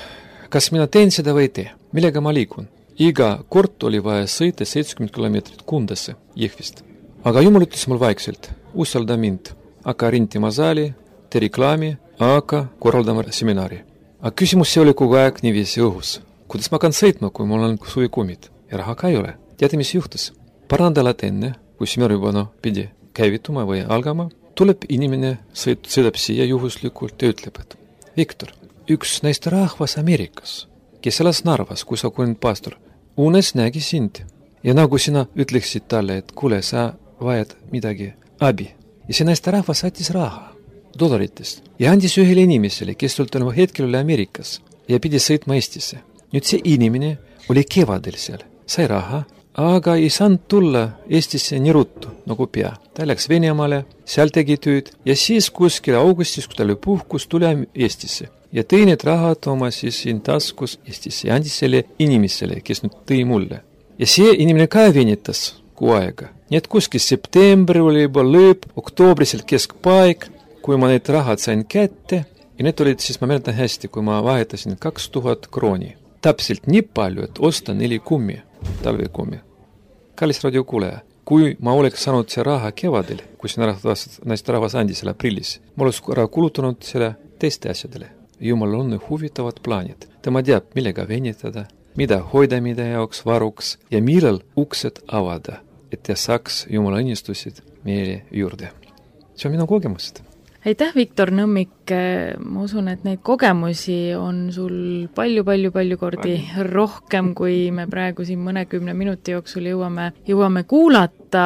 kas mina teen seda või ei tee, millega ma liikun. Iga kord oli vaja sõita seitsekümmend kilomeetrit Kundasse, Jõhvist. Aga Jumal ütles mul vaikselt, usalda mind, hakka rentima saali, tee reklaami, aga korraldama seminari. Aga küsimus see oli kogu aeg niiviisi õhus. Kuidas ma kann sõitma, kui mul on suvikuumid? Ja raha ka ei ole. Teate, mis juhtus? Paar nädalat enne, kui seminar juba no, pidi käivituma või algama, tuleb inimene, sõid, sõidab siia juhuslikult ja ütleb, et Viktor, üks näist rahvas Ameerikas, kes elas Narvas, kui sa kuulnud pastor, unes nägi sind. Ja nagu sina ütleksid talle, et kuule, sa vajad midagi abi. Ja see näist rahvas saatis raha dollaritest ja andis ühele inimesele, kes oli hetkel oli Ameerikas ja pidi sõitma Eestisse. Nüüd see inimene oli kevadel seal, sai raha, aga ei saanud tulla Eestisse nii ruttu nagu pea. Ta läks Venemaale, seal tegi tööd ja siis kuskil augustis, kui ta oli puhkus, tuli Eestisse. Ja tõi need rahad oma siis siin taskus Eestisse ja andis selle inimesele, kes nüüd tõi mulle. Ja see inimene ka venitas kuu aega. Nii et kuskil septembri oli juba lõpp, oktoobrisel keskpaik, kui ma need rahad sain kätte ja need olid siis, ma mäletan hästi, kui ma vahetasin kaks tuhat krooni. Täpselt nii palju, et osta neli kummi, talvekummi. Kallis radiokuuleja, kui ma oleks saanud see raha kevadel, kui see näist rahvas andis selle aprillis, ma oleks ära kulutanud selle teiste asjadele. Jumal on huvitavad plaanid. Tema teab, millega venitada, mida hoida mida jaoks varuks ja millal uksed avada, et ta saaks Jumala õnnistusid meile juurde. See on minu kogemused. Aitäh, Viktor Nõmmik, ma usun, et neid kogemusi on sul palju-palju-palju kordi rohkem, kui me praegu siin mõnekümne minuti jooksul jõuame, jõuame kuulata,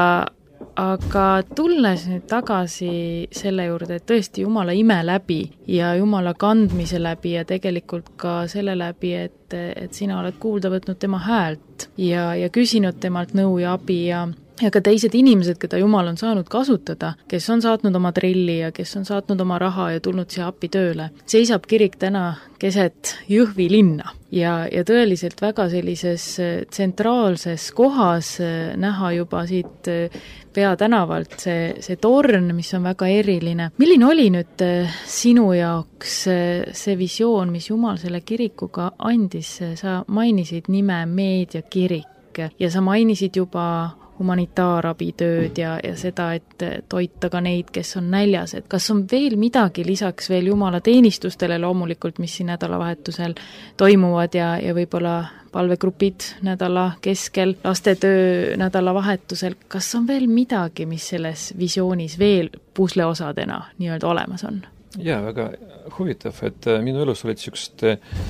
aga tulles nüüd tagasi selle juurde, et tõesti Jumala ime läbi ja Jumala kandmise läbi ja tegelikult ka selle läbi, et, et sina oled kuulda võtnud tema häält ja, ja küsinud temalt nõu ja abi ja ja ka teised inimesed, keda Jumal on saanud kasutada, kes on saatnud oma trilli ja kes on saatnud oma raha ja tulnud siia appi tööle, seisab kirik täna keset Jõhvi linna ja, ja tõeliselt väga sellises tsentraalses kohas näha juba siit peatänavalt see, see torn, mis on väga eriline. Milline oli nüüd sinu jaoks see visioon, mis Jumal selle kirikuga andis? Sa mainisid nime Meediakirik ja sa mainisid juba humanitaarabitööd ja, ja seda, et toita ka neid, kes on näljas. Et kas on veel midagi lisaks veel Jumala teenistustele loomulikult, mis siin nädalavahetusel toimuvad ja, ja võib-olla palvegrupid nädala keskel, lastetöö nädalavahetusel, kas on veel midagi, mis selles visioonis veel pusleosadena nii-öelda olemas on? Jaa, väga huvitav, et minu elus olid niisugust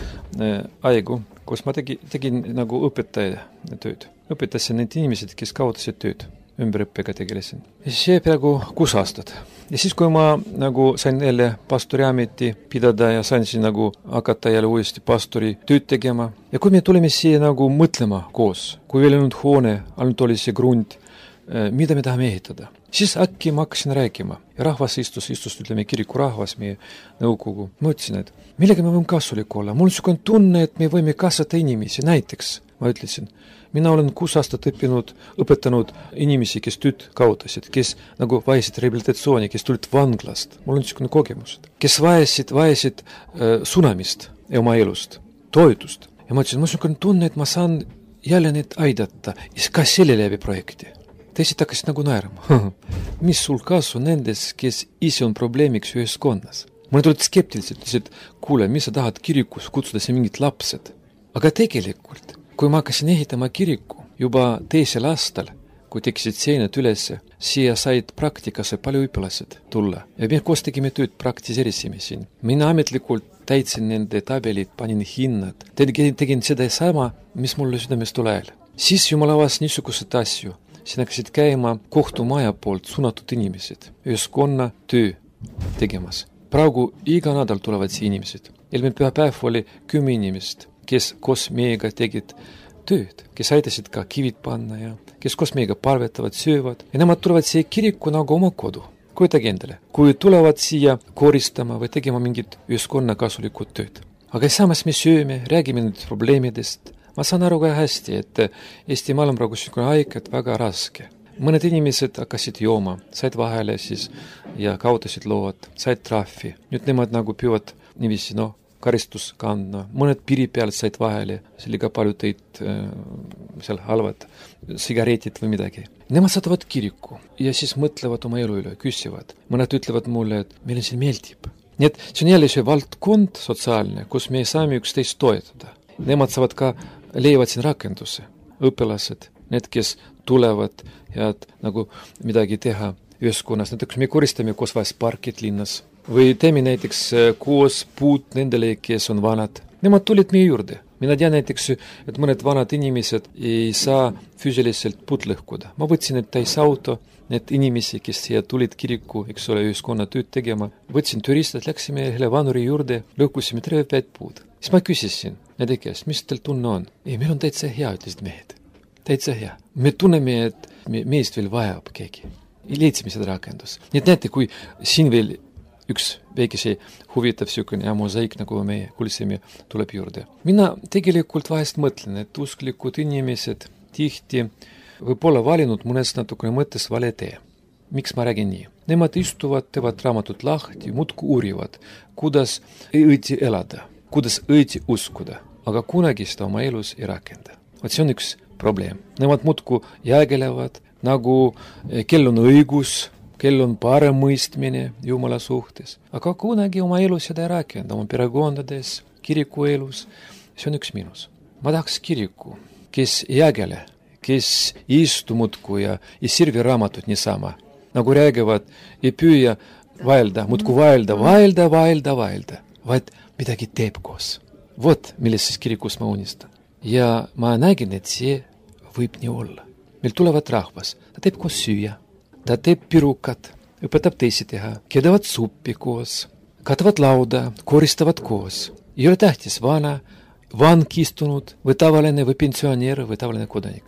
aegu, kus ma tegi, tegin nagu õpetaja tööd. Õpetasin need inimesed, kes kaotasid tööd, ümberõppega tegelesin. Ja see peaaegu kuus aastat. Ja siis, kui ma nagu sain jälle pastoriameti pidada ja sain siin nagu hakata jälle uuesti pastori tööd tegema. Ja kui me tulime siia nagu mõtlema koos, kui veel olnud hoone, ainult oli see grunt, mida me tahame ehitada, siis äkki ma hakkasin rääkima. Ja rahvas istus, istus, ütleme, kiriku rahvas, meie nõukogu. Ma ütlesin, et millega me võime kasulik olla? Mul on niisugune tunne, et me võime kasvata inimesi. Näiteks, ma ütlesin, mina olen kuus aastat õppinud, õpetanud inimesi, kes tööd kaotasid, kes nagu vajasid rehabilitatsiooni, kes tulid vanglast. Mul on niisugune kogemus. Kes vajasid, vajasid äh, sunamist oma elust, toetust. Ja ma ütlesin, mul on niisugune tunne, et ma saan jälle neid aidata. Ja ka selle läbi projekti. Teised hakkasid nagu naerama. Mis sul kasu nendes, kes ise on probleemiks ühiskonnas? Mõned olid skeptiliselt, ütlesid, kuule, mis sa tahad kirikus kutsuda siin mingid lapsed? Aga tegelikult, kui ma hakkasin ehitama kiriku juba teisel aastal, kui tekisid seinad üles, siia said praktikasse palju õpilased tulla. Ja me koos tegime tööd, praktiseerisime siin. Mina ametlikult täitsin nende tabelid, panin hinnad. Tegin, tegin seda sama, mis mulle südamest tulel. Siis Jumal avas niisugused asju. Siin hakkasid käima kohtumaja poolt suunatud inimesed, ühiskonna töö tegemas. Praegu iga nädal tulevad siia inimesed. Eelmine pühapäev oli kümme inimest, kes koos meiega tegid tööd, kes aitasid ka kivid panna ja kes koos meiega palvetavad, söövad. Ja nemad tulevad siia kiriku nagu oma kodu. Kujutage endale, kui tulevad siia koristama või tegema mingit ühiskonna kasulikud tööd. Aga samas me sööme, räägime nendest probleemidest. Ma saan aru ka hästi, et Eestimaal on praegu niisugune haiged väga raske. Mõned inimesed hakkasid jooma, said vahele siis ja kaotasid lood, said trahvi. Nüüd nemad nagu püüavad niiviisi, noh, karistus kandma. Mõned piiri pealt said vahele, see liiga palju tõid äh, seal halvad sigaretid või midagi. Nemad saadavad kiriku ja siis mõtlevad oma elu üle, küsivad. Mõned ütlevad mulle, et meile siin meeldib. Nii et see on jälle see valdkond sotsiaalne, kus me saame üksteist toetada. Nemad saavad ka leiavad siin rakenduse, õpilased, need, kes tulevad ja nagu midagi teha ühiskonnas. Näiteks me koristame koos vahest parkid linnas või teeme näiteks koos puud nendele, kes on vanad. Nemad tulid meie juurde. Mina tean näiteks, et mõned vanad inimesed ei saa füüsiliselt puud lõhkuda. Ma võtsin, et täis auto, need inimesi, kes siia tulid kiriku, eks ole, ühiskonna tööd tegema, võtsin turistid, läksime ühele vanuri juurde, lõhkusime terve päev puud. Siis ma küsisin nende käest, mis teil tunne on? Ei, meil on täitsa hea, ütlesid mehed. Täitsa hea. Me tunneme, et me, meist veel vajab keegi. Leidsime seda rakendus. Nii et näete, kui siin veel üks väikese huvitav niisugune ja mosaik, nagu meie kuulsime, tuleb juurde. Mina tegelikult vahest mõtlen, et usklikud inimesed tihti võib-olla valinud mõnes natukene mõttes vale tee. Miks ma räägin nii? Nemad istuvad, teevad raamatut lahti, muudku uurivad, kuidas õieti elada, kuidas õieti uskuda, aga kunagi seda oma elus ei rakenda. Vaat see on üks probleem. Nemad muudku jäägelevad, nagu kell on õigus, kell on parem mõistmine Jumala suhtes. Aga kunagi oma elus seda ei rakenda, oma perekondades, kiriku elus. See on üks miinus. Ma tahaks kiriku, kes jäägele, kes istu muudku ja ei sirvi raamatut niisama. Nagu räägivad, ei püüa vaelda, muudku vaelda, vaelda, vaelda, vaelda. Vaid midagi teeb koos. Vot, millest siis kirikus ma unistan. Ja ma nägin, et see võib nii olla. Meil tulevad rahvas, ta teeb koos süüa, ta teeb pirukat, õpetab teisi teha, keedavad suppi koos, katavad lauda, koristavad koos. Ei ole tähtis vana, vank istunud või tavaline või pensionär või tavaline kodanik.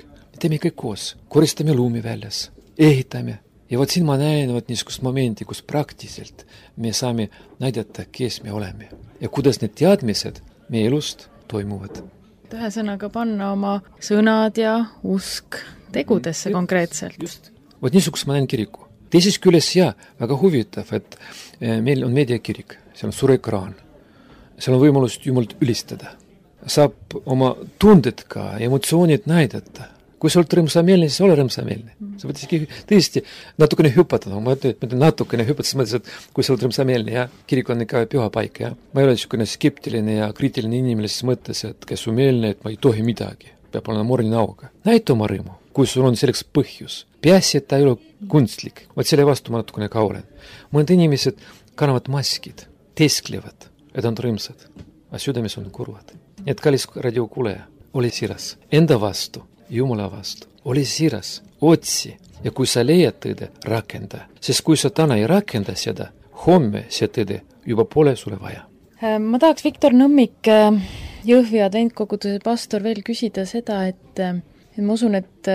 teeme kõik koos, koristame luumi väljas, ehitame. Ja vot siin ma näen vot niisugust momenti, kus praktiliselt me saame näidata, kes me oleme ja kuidas need teadmised meie elust toimuvad. Ühesõnaga panna oma sõnad ja usk tegudesse just, konkreetselt. Just. Vot niisugust ma näen kiriku. Teises küles ja väga huvitav, et meil on meediakirik, seal on suur ekraan. Seal on võimalust Jumalt ülistada. Saab oma tunded ka, emotsioonid näidata. Kui sa oled rõmsameelne, siis ole rõmsameelne. Mm. Sa võid isegi tõesti natukene hüpatada. Ma ütlen natukene hüpatada, siis mõtles, et kui sa oled rõmsameelne, ja kirik on ikka püha paik, ja ma ei ole niisugune skeptiline ja kriitiline inimene, siis mõttes, et kes on meelne, et ma ei tohi midagi. Peab olema morni nauga. Näita oma rõõmu, kui sul on selleks põhjus. Peasi, et ta ei ole kunstlik. Vaat selle vastu ma natukene kaulen. Mõned inimesed kannavad maskid, teesklevad, et on rõmsad, aga südames on kurvad. Et kallis radiokuuleja, oli siiras enda vastu, Jumala vastu. Oli siiras, otsi, ja kui sa leiad tõde, rakenda. Sest kui sa täna ei rakenda seda, homme see tõde juba pole sulle vaja. Ma tahaks Viktor Nõmmik, Jõhvi adventkoguduse pastor, veel küsida seda, et, et ma usun, et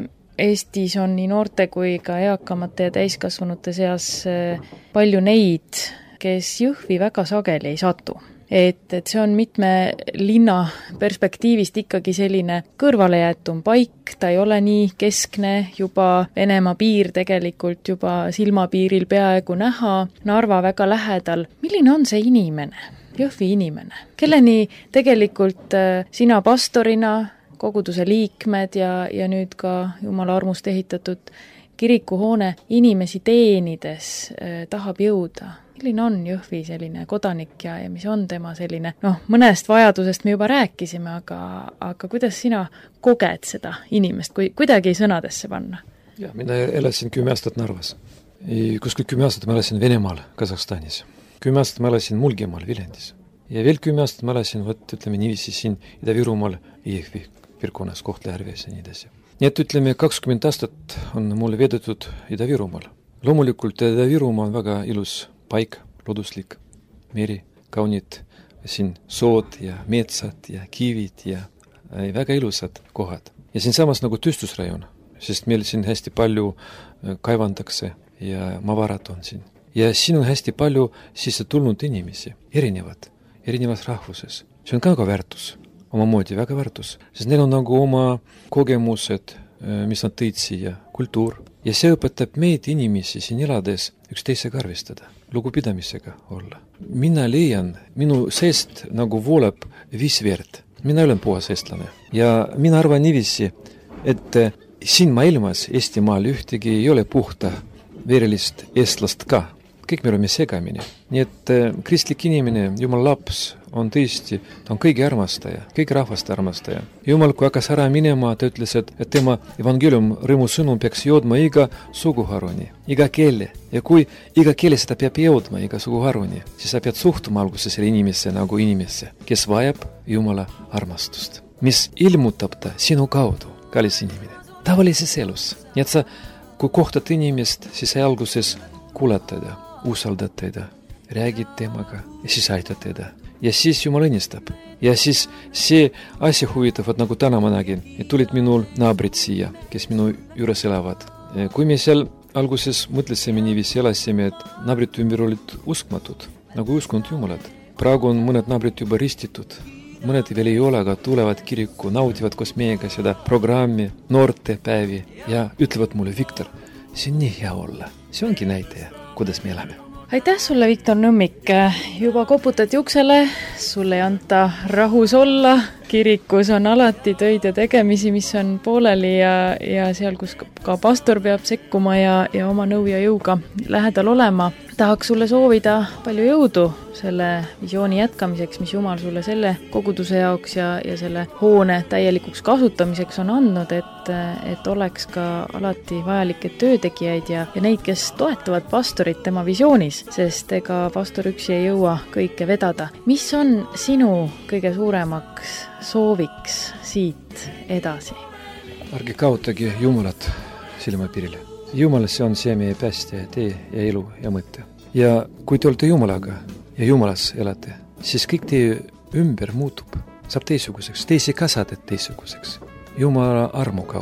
Eestis on nii noorte kui ka eakamate ja täiskasvanute seas palju neid, kes Jõhvi väga sageli ei satu. Et, et see on mitme linna perspektiivist ikkagi selline kõrvalejäetum paik, ta ei ole nii keskne, juba Venemaa piir tegelikult juba silmapiiril peaaegu näha, Narva väga lähedal. Milline on see inimene, Jõhvi inimene, kelleni tegelikult sina pastorina, koguduse liikmed ja, ja nüüd ka Jumala armust ehitatud kirikuhoone inimesi teenides eh, tahab jõuda? Milline on Jõhvi selline kodanik ja, ja mis on tema selline, noh, mõnest vajadusest me juba rääkisime, aga, aga kuidas sina koged seda inimest, kui kuidagi sõnadesse panna? Ja, mina elasin kümme aastat Narvas. Kuskil kümme aastat ma elasin Venemaal, Kasahstanis. Kümme aastat ma elasin Mulgimaal, Viljandis. Ja veel kümme aastat ma elasin, võt, ütleme niiviisi siin Ida-Virumaal, Jõhvi piirkonnas, Kohtla-Järves ja nii edasi. Nii et ütleme, kakskümmend aastat on mulle veedetud Ida-Virumaal. Loomulikult Ida-Virumaa on väga ilus paik, looduslik, meri, kaunid, siin sood ja metsad ja kivid ja väga ilusad kohad. Ja siin samas nagu tööstusrajon, sest meil siin hästi palju kaevandakse ja maavarad on siin. Ja siin on hästi palju sisse tulnud inimesi, erinevad, erinevas rahvuses. See on ka ka väärtus, omamoodi väga väärtus, sest neil on nagu oma kogemused, mis nad tõid siia, kultuur. Ja see õpetab meid inimesi siin elades üksteisega arvestada, lugupidamisega olla. Mina leian, minu seest nagu voolab viisverd. Mina olen puhas eestlane. Ja mina arvan niiviisi, et siin maailmas Eestimaal ühtegi ei ole puhta veerelist eestlast ka. Kõik me oleme segamini. Nii et kristlik inimene, Jumal laps, on tõesti, ta on kõigi armastaja, kõigi rahvaste armastaja. Jumal, kui hakkas ära minema, ta ütles, et, et tema evangelium rõõmu sõnum peaks jõudma iga suguharuni, iga keele. Ja kui iga keele seda peab jõudma iga suguharuni, siis sa pead suhtuma alguses selle inimesse nagu inimesse, kes vajab Jumala armastust, mis ilmutab ta sinu kaudu, kallis inimene, tavalises elus. Nii et sa, kui kohtad inimest, siis sa alguses kuulad teda, usaldad teda, räägid temaga ja siis aitad teda. Ja siis Jumal õnnistab. Ja siis see asja huvitavad, nagu täna ma nägin, et tulid minul naabrid siia, kes minu juures elavad. Kui me seal alguses mõtlesime niiviisi, elasime, et naabrid ümber olid uskmatud, nagu uskunud Jumalat. Praegu on mõned naabrid juba ristitud, mõned veel ei ole, aga tulevad kiriku, naudivad koos meiega seda programmi, noorte päevi ja ütlevad mulle, Viktor, see on nii hea olla. See ongi näitaja, kuidas me elame. Aitäh sulle, Viktor Nõmmik. Juba koputati uksele, sulle ei anta rahus olla. Kirikus on alati töid ja tegemisi, mis on pooleli ja, ja seal, kus ka pastor peab sekkuma ja, ja oma nõu ja jõuga lähedal olema. Tahaks sulle soovida palju jõudu selle visiooni jätkamiseks, mis Jumal sulle selle koguduse jaoks ja, ja selle hoone täielikuks kasutamiseks on andnud, et, et oleks ka alati vajalikke töötegijaid ja, ja neid, kes toetavad pastorit tema visioonis, sest ega pastor üksi ei jõua kõike vedada. Mis on sinu kõige suuremaks sooviks siit edasi? Ärge kaotage Jumalat silmapiirile. Jumal, see on see meie päästja, tee ja elu ja mõte. Ja kui te olete Jumalaga ja Jumalas elate, siis kõik teie ümber muutub, saab teisuguseks, teisi ka saaded teisuguseks. Jumala armu kaudu.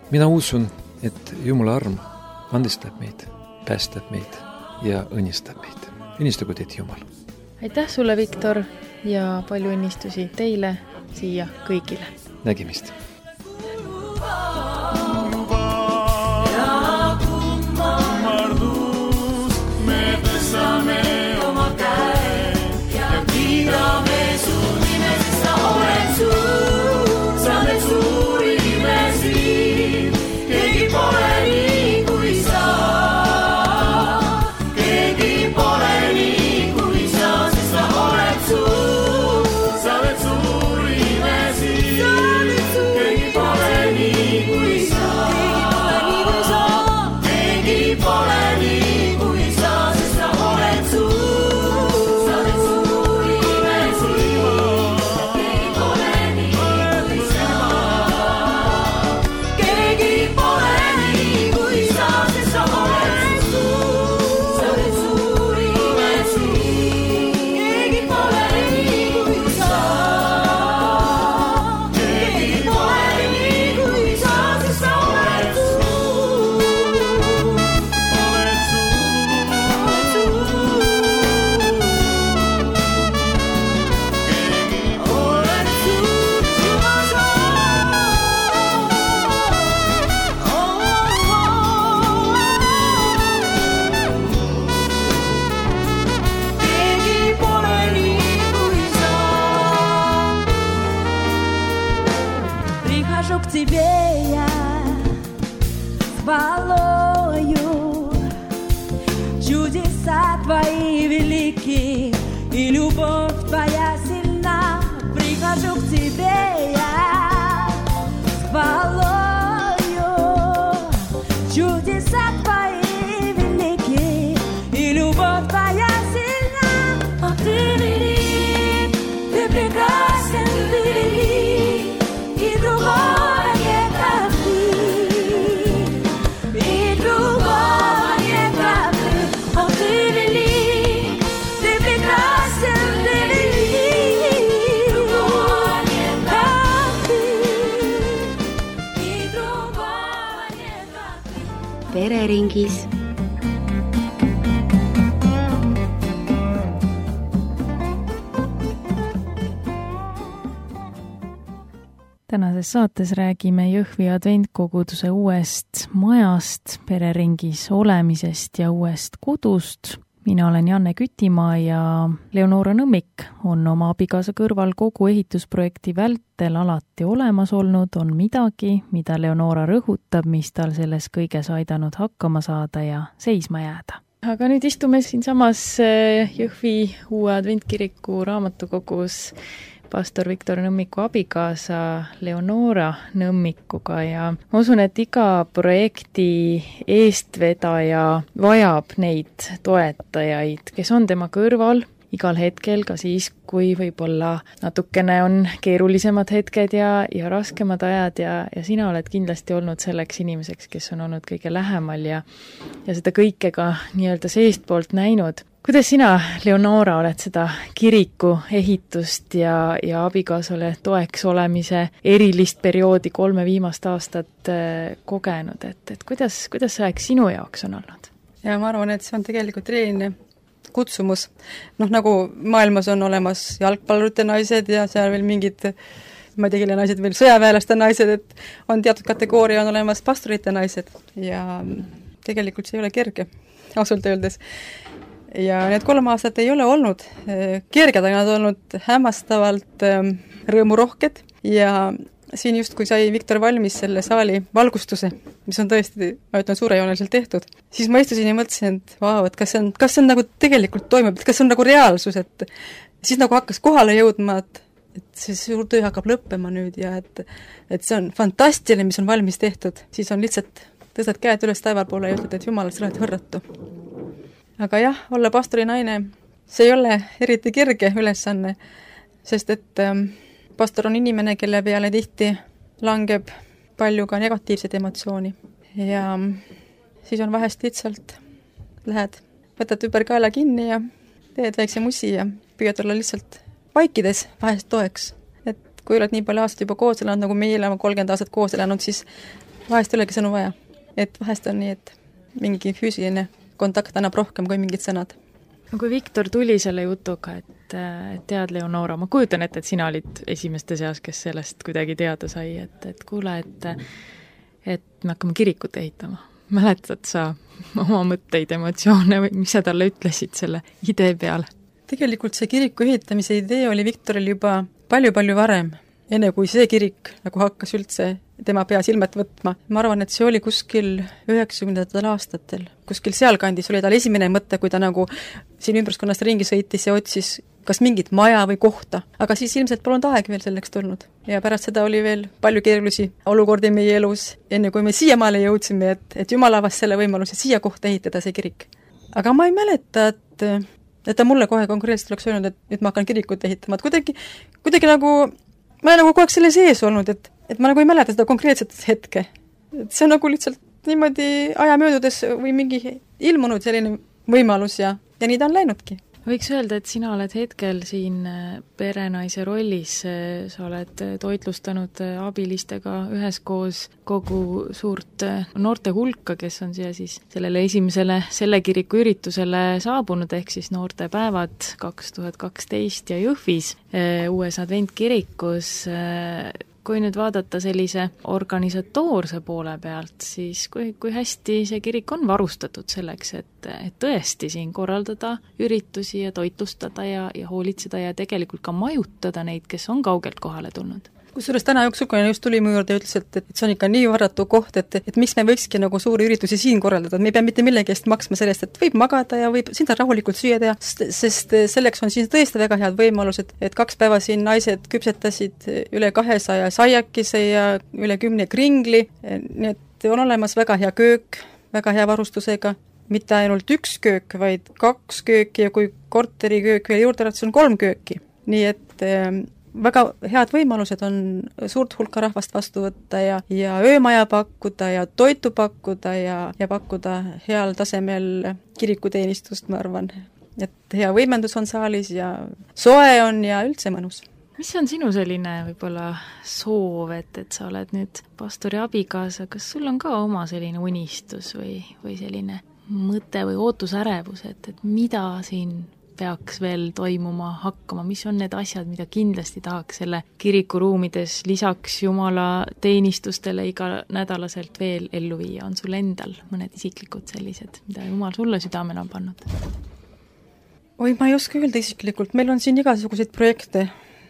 mina usun, et Jumala arm andestab meid, päästab meid ja õnnistab meid. Õnnistagu teid Jumal. Aitäh sulle, Viktor, ja palju õnnistusi teile siia kõigile. Nägemist. Pereringis. Tänases saates räägime Jõhvi adventkoguduse uuest majast, pereringis olemisest ja uuest kodust. Mina olen Janne Kütimaa ja Leonora Nõmmik on oma abikaasa kõrval kogu ehitusprojekti vältel alati olemas olnud, on midagi, mida Leonora rõhutab, mis tal selles kõiges aidanud hakkama saada ja seisma jääda. Aga nüüd istume siin samas Jõhvi uue adventkiriku raamatukogus pastor Viktor Nõmmiku abikaasa Leonora Nõmmikuga ja ma usun, et iga projekti eestvedaja vajab neid toetajaid, kes on tema kõrval igal hetkel, ka siis, kui võib-olla natukene on keerulisemad hetked ja, ja raskemad ajad ja, ja sina oled kindlasti olnud selleks inimeseks, kes on olnud kõige lähemal ja, ja seda kõike ka nii-öelda seestpoolt näinud. Kuidas sina, Leonora, oled seda kiriku ehitust ja, ja abikaasale toeks olemise erilist perioodi kolme viimast aastat äh, kogenud, et, et kuidas, kuidas see aeg sinu jaoks on olnud? Ja ma arvan, et see on tegelikult eriline kutsumus. Noh, nagu maailmas on olemas jalgpallurite naised ja seal veel mingid, ma ei tea, kelle naised veel sõjaväelaste naised, et on teatud kategooria, on olemas pastorite naised ja tegelikult see ei ole kerge, ausalt öeldes. Ja need kolm aastat ei ole olnud kerged, aga nad on olnud hämmastavalt rõõmurohked ja siin just, kui sai Viktor valmis selle saali valgustuse, mis on tõesti, ma ütlen, suurejooneliselt tehtud, siis ma istusin ja mõtlesin, et vau, et kas see on, kas see on nagu tegelikult toimub, et kas see on nagu reaalsus, et siis nagu hakkas kohale jõudma, et, et see suur töö hakkab lõppema nüüd ja et, et see on fantastiline, mis on valmis tehtud, siis on lihtsalt tõstad käed üles taeva poole ja ütled, et Jumal, sa oled hõrratu. Aga jah, olla pastori naine, see ei ole eriti kerge ülesanne, sest et ähm, pastor on inimene, kelle peale tihti langeb palju ka negatiivset emotsiooni. Ja siis on vahest lihtsalt, lähed, võtad ümberkaela kinni ja teed väikse mussi ja püüad olla lihtsalt vaikides vahest toeks. Et kui oled nii palju aastat juba koos elanud, nagu meie oleme kolmkümmend aastat koos elanud, siis vahest ei olegi sõnu vaja. Et vahest on nii, et mingi füüsiline kontakt annab rohkem kui mingid sõnad. No kui Viktor tuli selle jutuga, et, et tead, Leonora, ma kujutan ette, et sina olid esimeste seas, kes sellest kuidagi teada sai, et, et kuule, et, et me hakkame kirikut ehitama. Mäletad sa oma mõtteid, emotsioone või mis sa talle ütlesid selle idee peale? Tegelikult see kiriku ehitamise idee oli Viktoril juba palju-palju varem, enne kui see kirik nagu hakkas üldse tema pea silmet võtma. Ma arvan, et see oli kuskil üheksakümnendatel aastatel. Kuskil sealkandis oli tal esimene mõte, kui ta nagu siin ümbruskonnas ringi sõitis ja otsis kas mingit maja või kohta. Aga siis ilmselt polnud aeg veel selleks tulnud. Ja pärast seda oli veel palju keerulisin olukordi meie elus, enne kui me siiamaale jõudsime, et, et Jumal avas selle võimaluse siia kohta ehitada see kirik. Aga ma ei mäleta, et, et ta mulle kohe konkreetselt oleks öelnud, et nüüd ma hakkan kirikut ehitama. Et kuidagi, kuidagi nagu, ma olen nagu kogu aeg selle sees olnud, et et ma nagu ei mäleta seda konkreetset hetke. Et see on nagu lihtsalt niimoodi aja möödudes või mingi ilmunud selline võimalus ja, ja nii ta on läinudki. Võiks öelda, et sina oled hetkel siin perenaise rollis, sa oled toitlustanud abilistega üheskoos kogu suurt noorte hulka, kes on siia siis sellele esimesele selle kiriku üritusele saabunud, ehk siis noortepäevad kaks tuhat kaksteist ja Jõhvis uues adventkirikus. Kui nüüd vaadata sellise organisatoorse poole pealt, siis kui, kui hästi see kirik on varustatud selleks, et, et tõesti siin korraldada üritusi ja toitlustada ja, ja hoolitseda ja tegelikult ka majutada neid, kes on kaugelt kohale tulnud. Kusjuures täna üksukoline just tuli mu juurde ja ütles, et, et see on ikka nii varratu koht, et, et miks me võikski nagu suuri üritusi siin korraldada, et me ei pea mitte millegi eest maksma sellest, et võib magada ja võib siin rahulikult süüa teha, sest selleks on siin tõesti väga head võimalused, et kaks päeva siin naised küpsetasid üle kahesaja saiakise ja üle kümne kringli, nii et on olemas väga hea köök, väga hea varustusega, mitte ainult üks köök, vaid kaks kööki ja kui korteri köök veel juurde on kolm kööki, nii et väga head võimalused on suurt hulka rahvast vastu võtta ja, ja öömaja pakkuda ja toitu pakkuda ja, ja pakkuda heal tasemel kirikuteenistust, ma arvan. Et hea võimendus on saalis ja soe on ja üldse mõnus. Mis on sinu selline võib-olla soov, et, et sa oled nüüd pastori abikaasa, kas sul on ka oma selline unistus või, või selline mõte või ootusärevus, et, et mida siin peaks veel toimuma hakkama, mis on need asjad, mida kindlasti tahaks selle kirikuruumides lisaks Jumala teenistustele iga nädalaselt veel ellu viia, on sul endal mõned isiklikud sellised, mida Jumal sulle südamele on pannud? Oi, ma ei oska öelda isiklikult, meil on siin igasuguseid projekte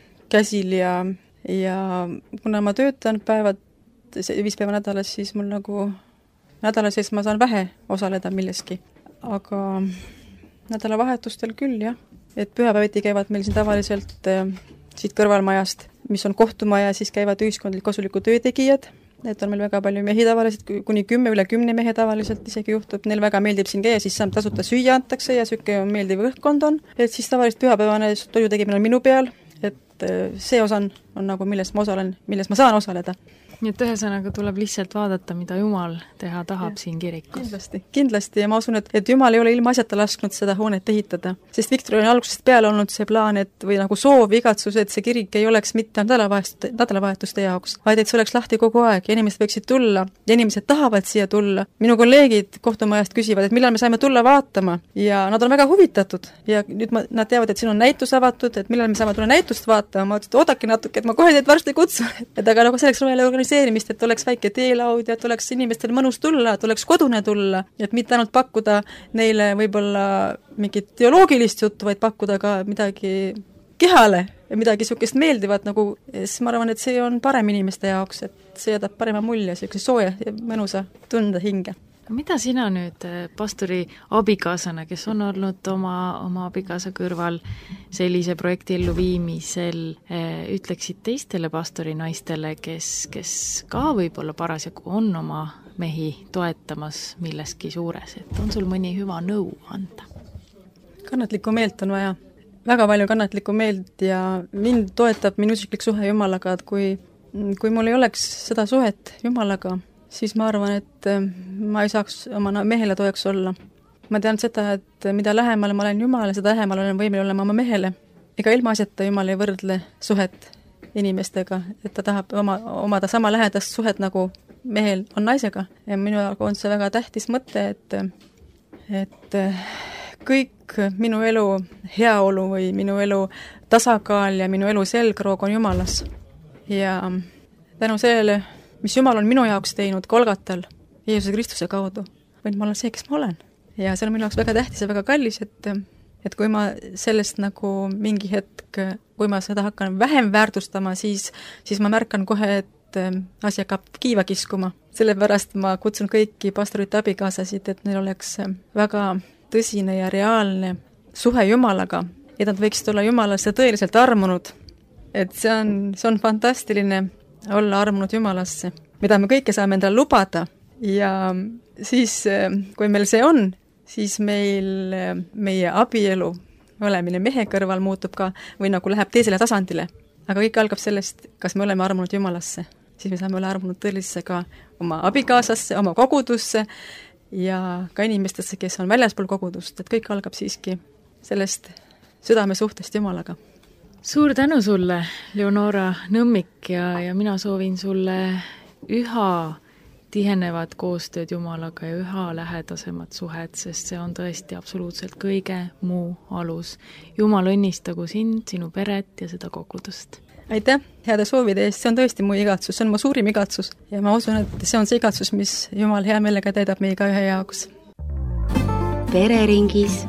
käsil ja, ja kuna ma töötan päevad, viis päeva nädalas, siis mul nagu nädala sees ma saan vähe osaleda milleski, aga nädalavahetustel küll, jah. Et pühapäeviti käivad meil siin tavaliselt äh, siit kõrvalmajast, mis on kohtumaja, siis käivad ühiskondlik kasuliku töötegijad. Et on meil väga palju mehi tavaliselt, kuni kümme, üle kümne mehe tavaliselt isegi juhtub. Neil väga meeldib siin käia, siis saab tasuta süüa antakse ja süke meeldiv õhkkond on. Et siis tavaliselt pühapäevane toidu tegemine on minu peal, et äh, see osa on, on nagu, milles ma osalen, milles ma saan osaleda. Nii et ühesõnaga tuleb lihtsalt vaadata, mida Jumal teha tahab ja, siin kirikus. Kindlasti, kindlasti ja ma usun, et, et Jumal ei ole ilma asjata lasknud seda hoonet ehitada. Sest Viktoril on algusest peale olnud see plaan, et või nagu soov, igatsus, et see kirik ei oleks mitte nädalavahetuste, nädalavahetuste jaoks, vaid et see oleks lahti kogu aeg ja inimesed võiksid tulla ja inimesed tahavad siia tulla. Minu kolleegid kohtumajast küsivad, et millal me saime tulla vaatama ja nad on väga huvitatud ja nüüd ma, nad teavad, et siin on näitus avatud, et millal me saame tulla näitust vaatama. Ma ütlesin, et oodake natuke, et ma kohe teid varsti kutsun. Et aga nagu selleks rohele organiseerimist, et oleks väike teelaud ja et oleks inimestel mõnus tulla, et oleks kodune tulla, et mitte ainult pakkuda neile võib-olla mingit teoloogilist juttu, vaid pakkuda ka midagi kehale ja midagi niisugust meeldivat, nagu siis ma arvan, et see on parem inimeste jaoks, et see jätab parema mulje, niisuguse sooja ja mõnusa tunda hinge. Mida sina nüüd pastori abikaasana, kes on olnud oma, oma abikaasa kõrval sellise projekti elluviimisel, ütleksid teistele pastori naistele, kes, kes ka võib-olla parasjagu on oma mehi toetamas milleski suures, et on sul mõni hüva nõu anda? Kannatlikku meelt on vaja. Väga palju kannatlikku meelt ja mind toetab minu isiklik suhe Jumalaga, et kui, kui mul ei oleks seda suhet Jumalaga, siis ma arvan, et ma ei saaks oma mehele toeks olla. Ma tean seda, et mida lähemal ma olen Jumale, seda lähemal olen võimel olema oma mehele. Ega ilma asjata Jumal ei võrdle suhet inimestega, et ta tahab oma, omada sama lähedast suhet nagu mehel on naisega ja minu jaoks on see väga tähtis mõte, et et kõik minu elu heaolu või minu elu tasakaal ja minu elu selgroog on Jumalas. Ja tänu sellele, mis Jumal on minu jaoks teinud Golgatal Jeesuse Kristuse kaudu, võin ma olla see, kes ma olen. Ja see on minu jaoks väga tähtis ja väga kallis, et et kui ma sellest nagu mingi hetk, kui ma seda hakkan vähem väärtustama, siis, siis ma märkan kohe, et asi hakkab kiiva kiskuma. Sellepärast ma kutsun kõiki pastorite abikaasasid, et neil oleks väga tõsine ja reaalne suhe Jumalaga, et nad võiksid olla Jumalasse tõeliselt armunud. Et see on, see on fantastiline olla armunud Jumalasse, mida me kõike saame endale lubada. Ja siis, kui meil see on, siis meil meie abielu olemine mehe kõrval muutub ka või nagu läheb teisele tasandile. Aga kõik algab sellest, kas me oleme armunud Jumalasse. Siis me saame olla armunud tõelisse ka oma abikaasasse, oma kogudusse ja ka inimestesse, kes on väljaspool kogudust. Et kõik algab siiski sellest südame suhtest Jumalaga. Suur tänu sulle, Leonora Nõmmik, ja, ja mina soovin sulle üha tihenevad koostööd Jumalaga ja üha lähedasemad suhed, sest see on tõesti absoluutselt kõige muu alus. Jumal õnnistagu sind, sinu peret ja seda kogudust. Aitäh heade soovide eest, see on tõesti mu igatsus, see on mu suurim igatsus ja ma usun, et see on see igatsus, mis Jumal hea meelega täidab meie ka ühe jaoks. Pereringis.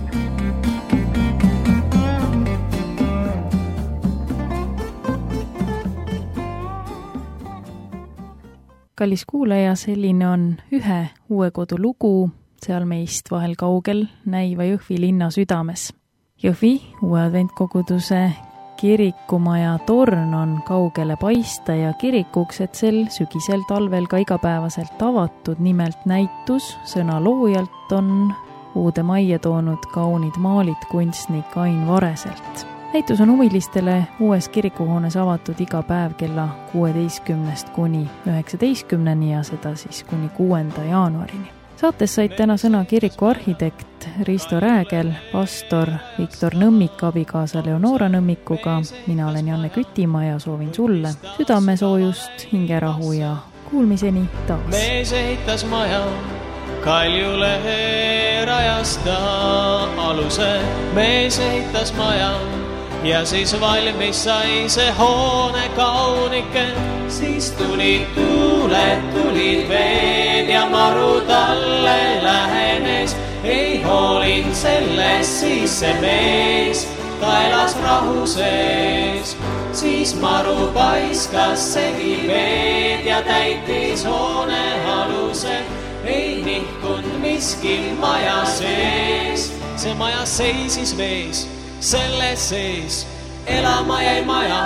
Kallis kuulaja, selline on ühe uue kodu lugu seal meist vahel kaugel näiva Jõhvi linna südames. Jõhvi uue adventkoguduse kirikumaja torn on kaugele paista ja kirikuks, et sel sügisel talvel ka igapäevaselt avatud, nimelt näitus sõna loojalt on uude majja toonud kaunid maalid kunstnik Ain Vareselt. Näitus on huvilistele uues kirikuhoones avatud iga päev kella kuueteistkümnest kuni üheksateistkümneni ja seda siis kuni kuuenda jaanuarini. Saates said täna sõna kiriku arhitekt Risto Räägel, pastor Viktor Nõmmik abikaasa Leonora Nõmmikuga. Mina olen Janne Kütimaa ja soovin sulle südamesoojust, hingerahu ja kuulmiseni taas. Mees ehitas maja, Kaljule rajasta aluse. Mees ehitas maja ja siis valmis sai see hoone kaunike. Siis tulid tuuled, tulid veed ja maru talle lähenes. Ei hoolin selles, siis see mees ta elas rahu sees. Siis maru paiskas segi veed ja täitis hoone aluse. Ei nihkund miski maja sees. See maja seisis vees, selle sees elama jäi maja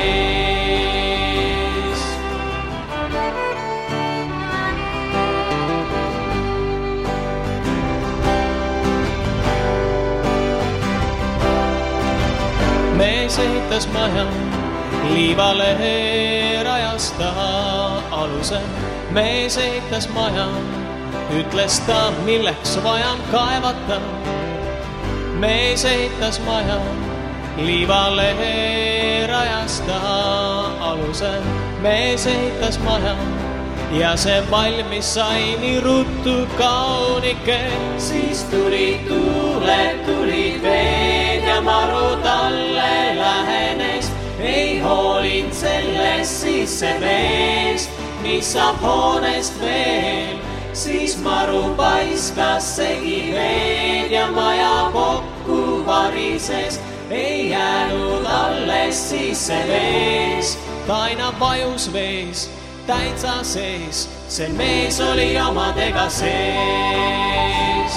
mees. Mees ehitas maja, liivale rajas ta aluse. Mees ehitas maja, ütles ta, milleks vajan kaevata. Mees ehitas maja, liivale rajas ta aluse. Mees ehitas maja ja see valmis sai nii ruttu kaunike. Siis tulid tuuled, tulid veed ja maru talle lähenes. Ei hoolin sellest, siis see mees, mis saab hoonest veel. Siis maru paiskas segi veed ja maja kokku varises. Ei jäänud alles siis see vees, ta aina vajus vees, täitsa sees. See mees oli omadega sees.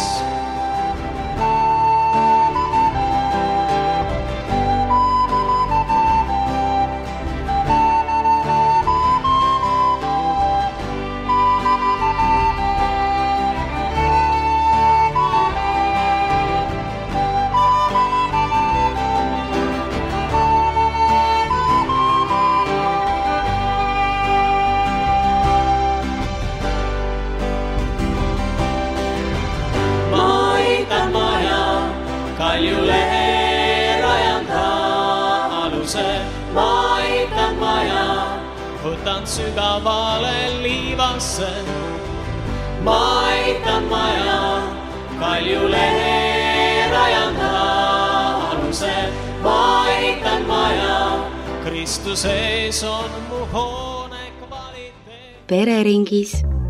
Võtan sügavale liiv. taevasse. Ma eitan maja, Kaljulehe rajanda aluse. Ma eitan maja, Kristuses on mu hoone kvaliteet. Pereringis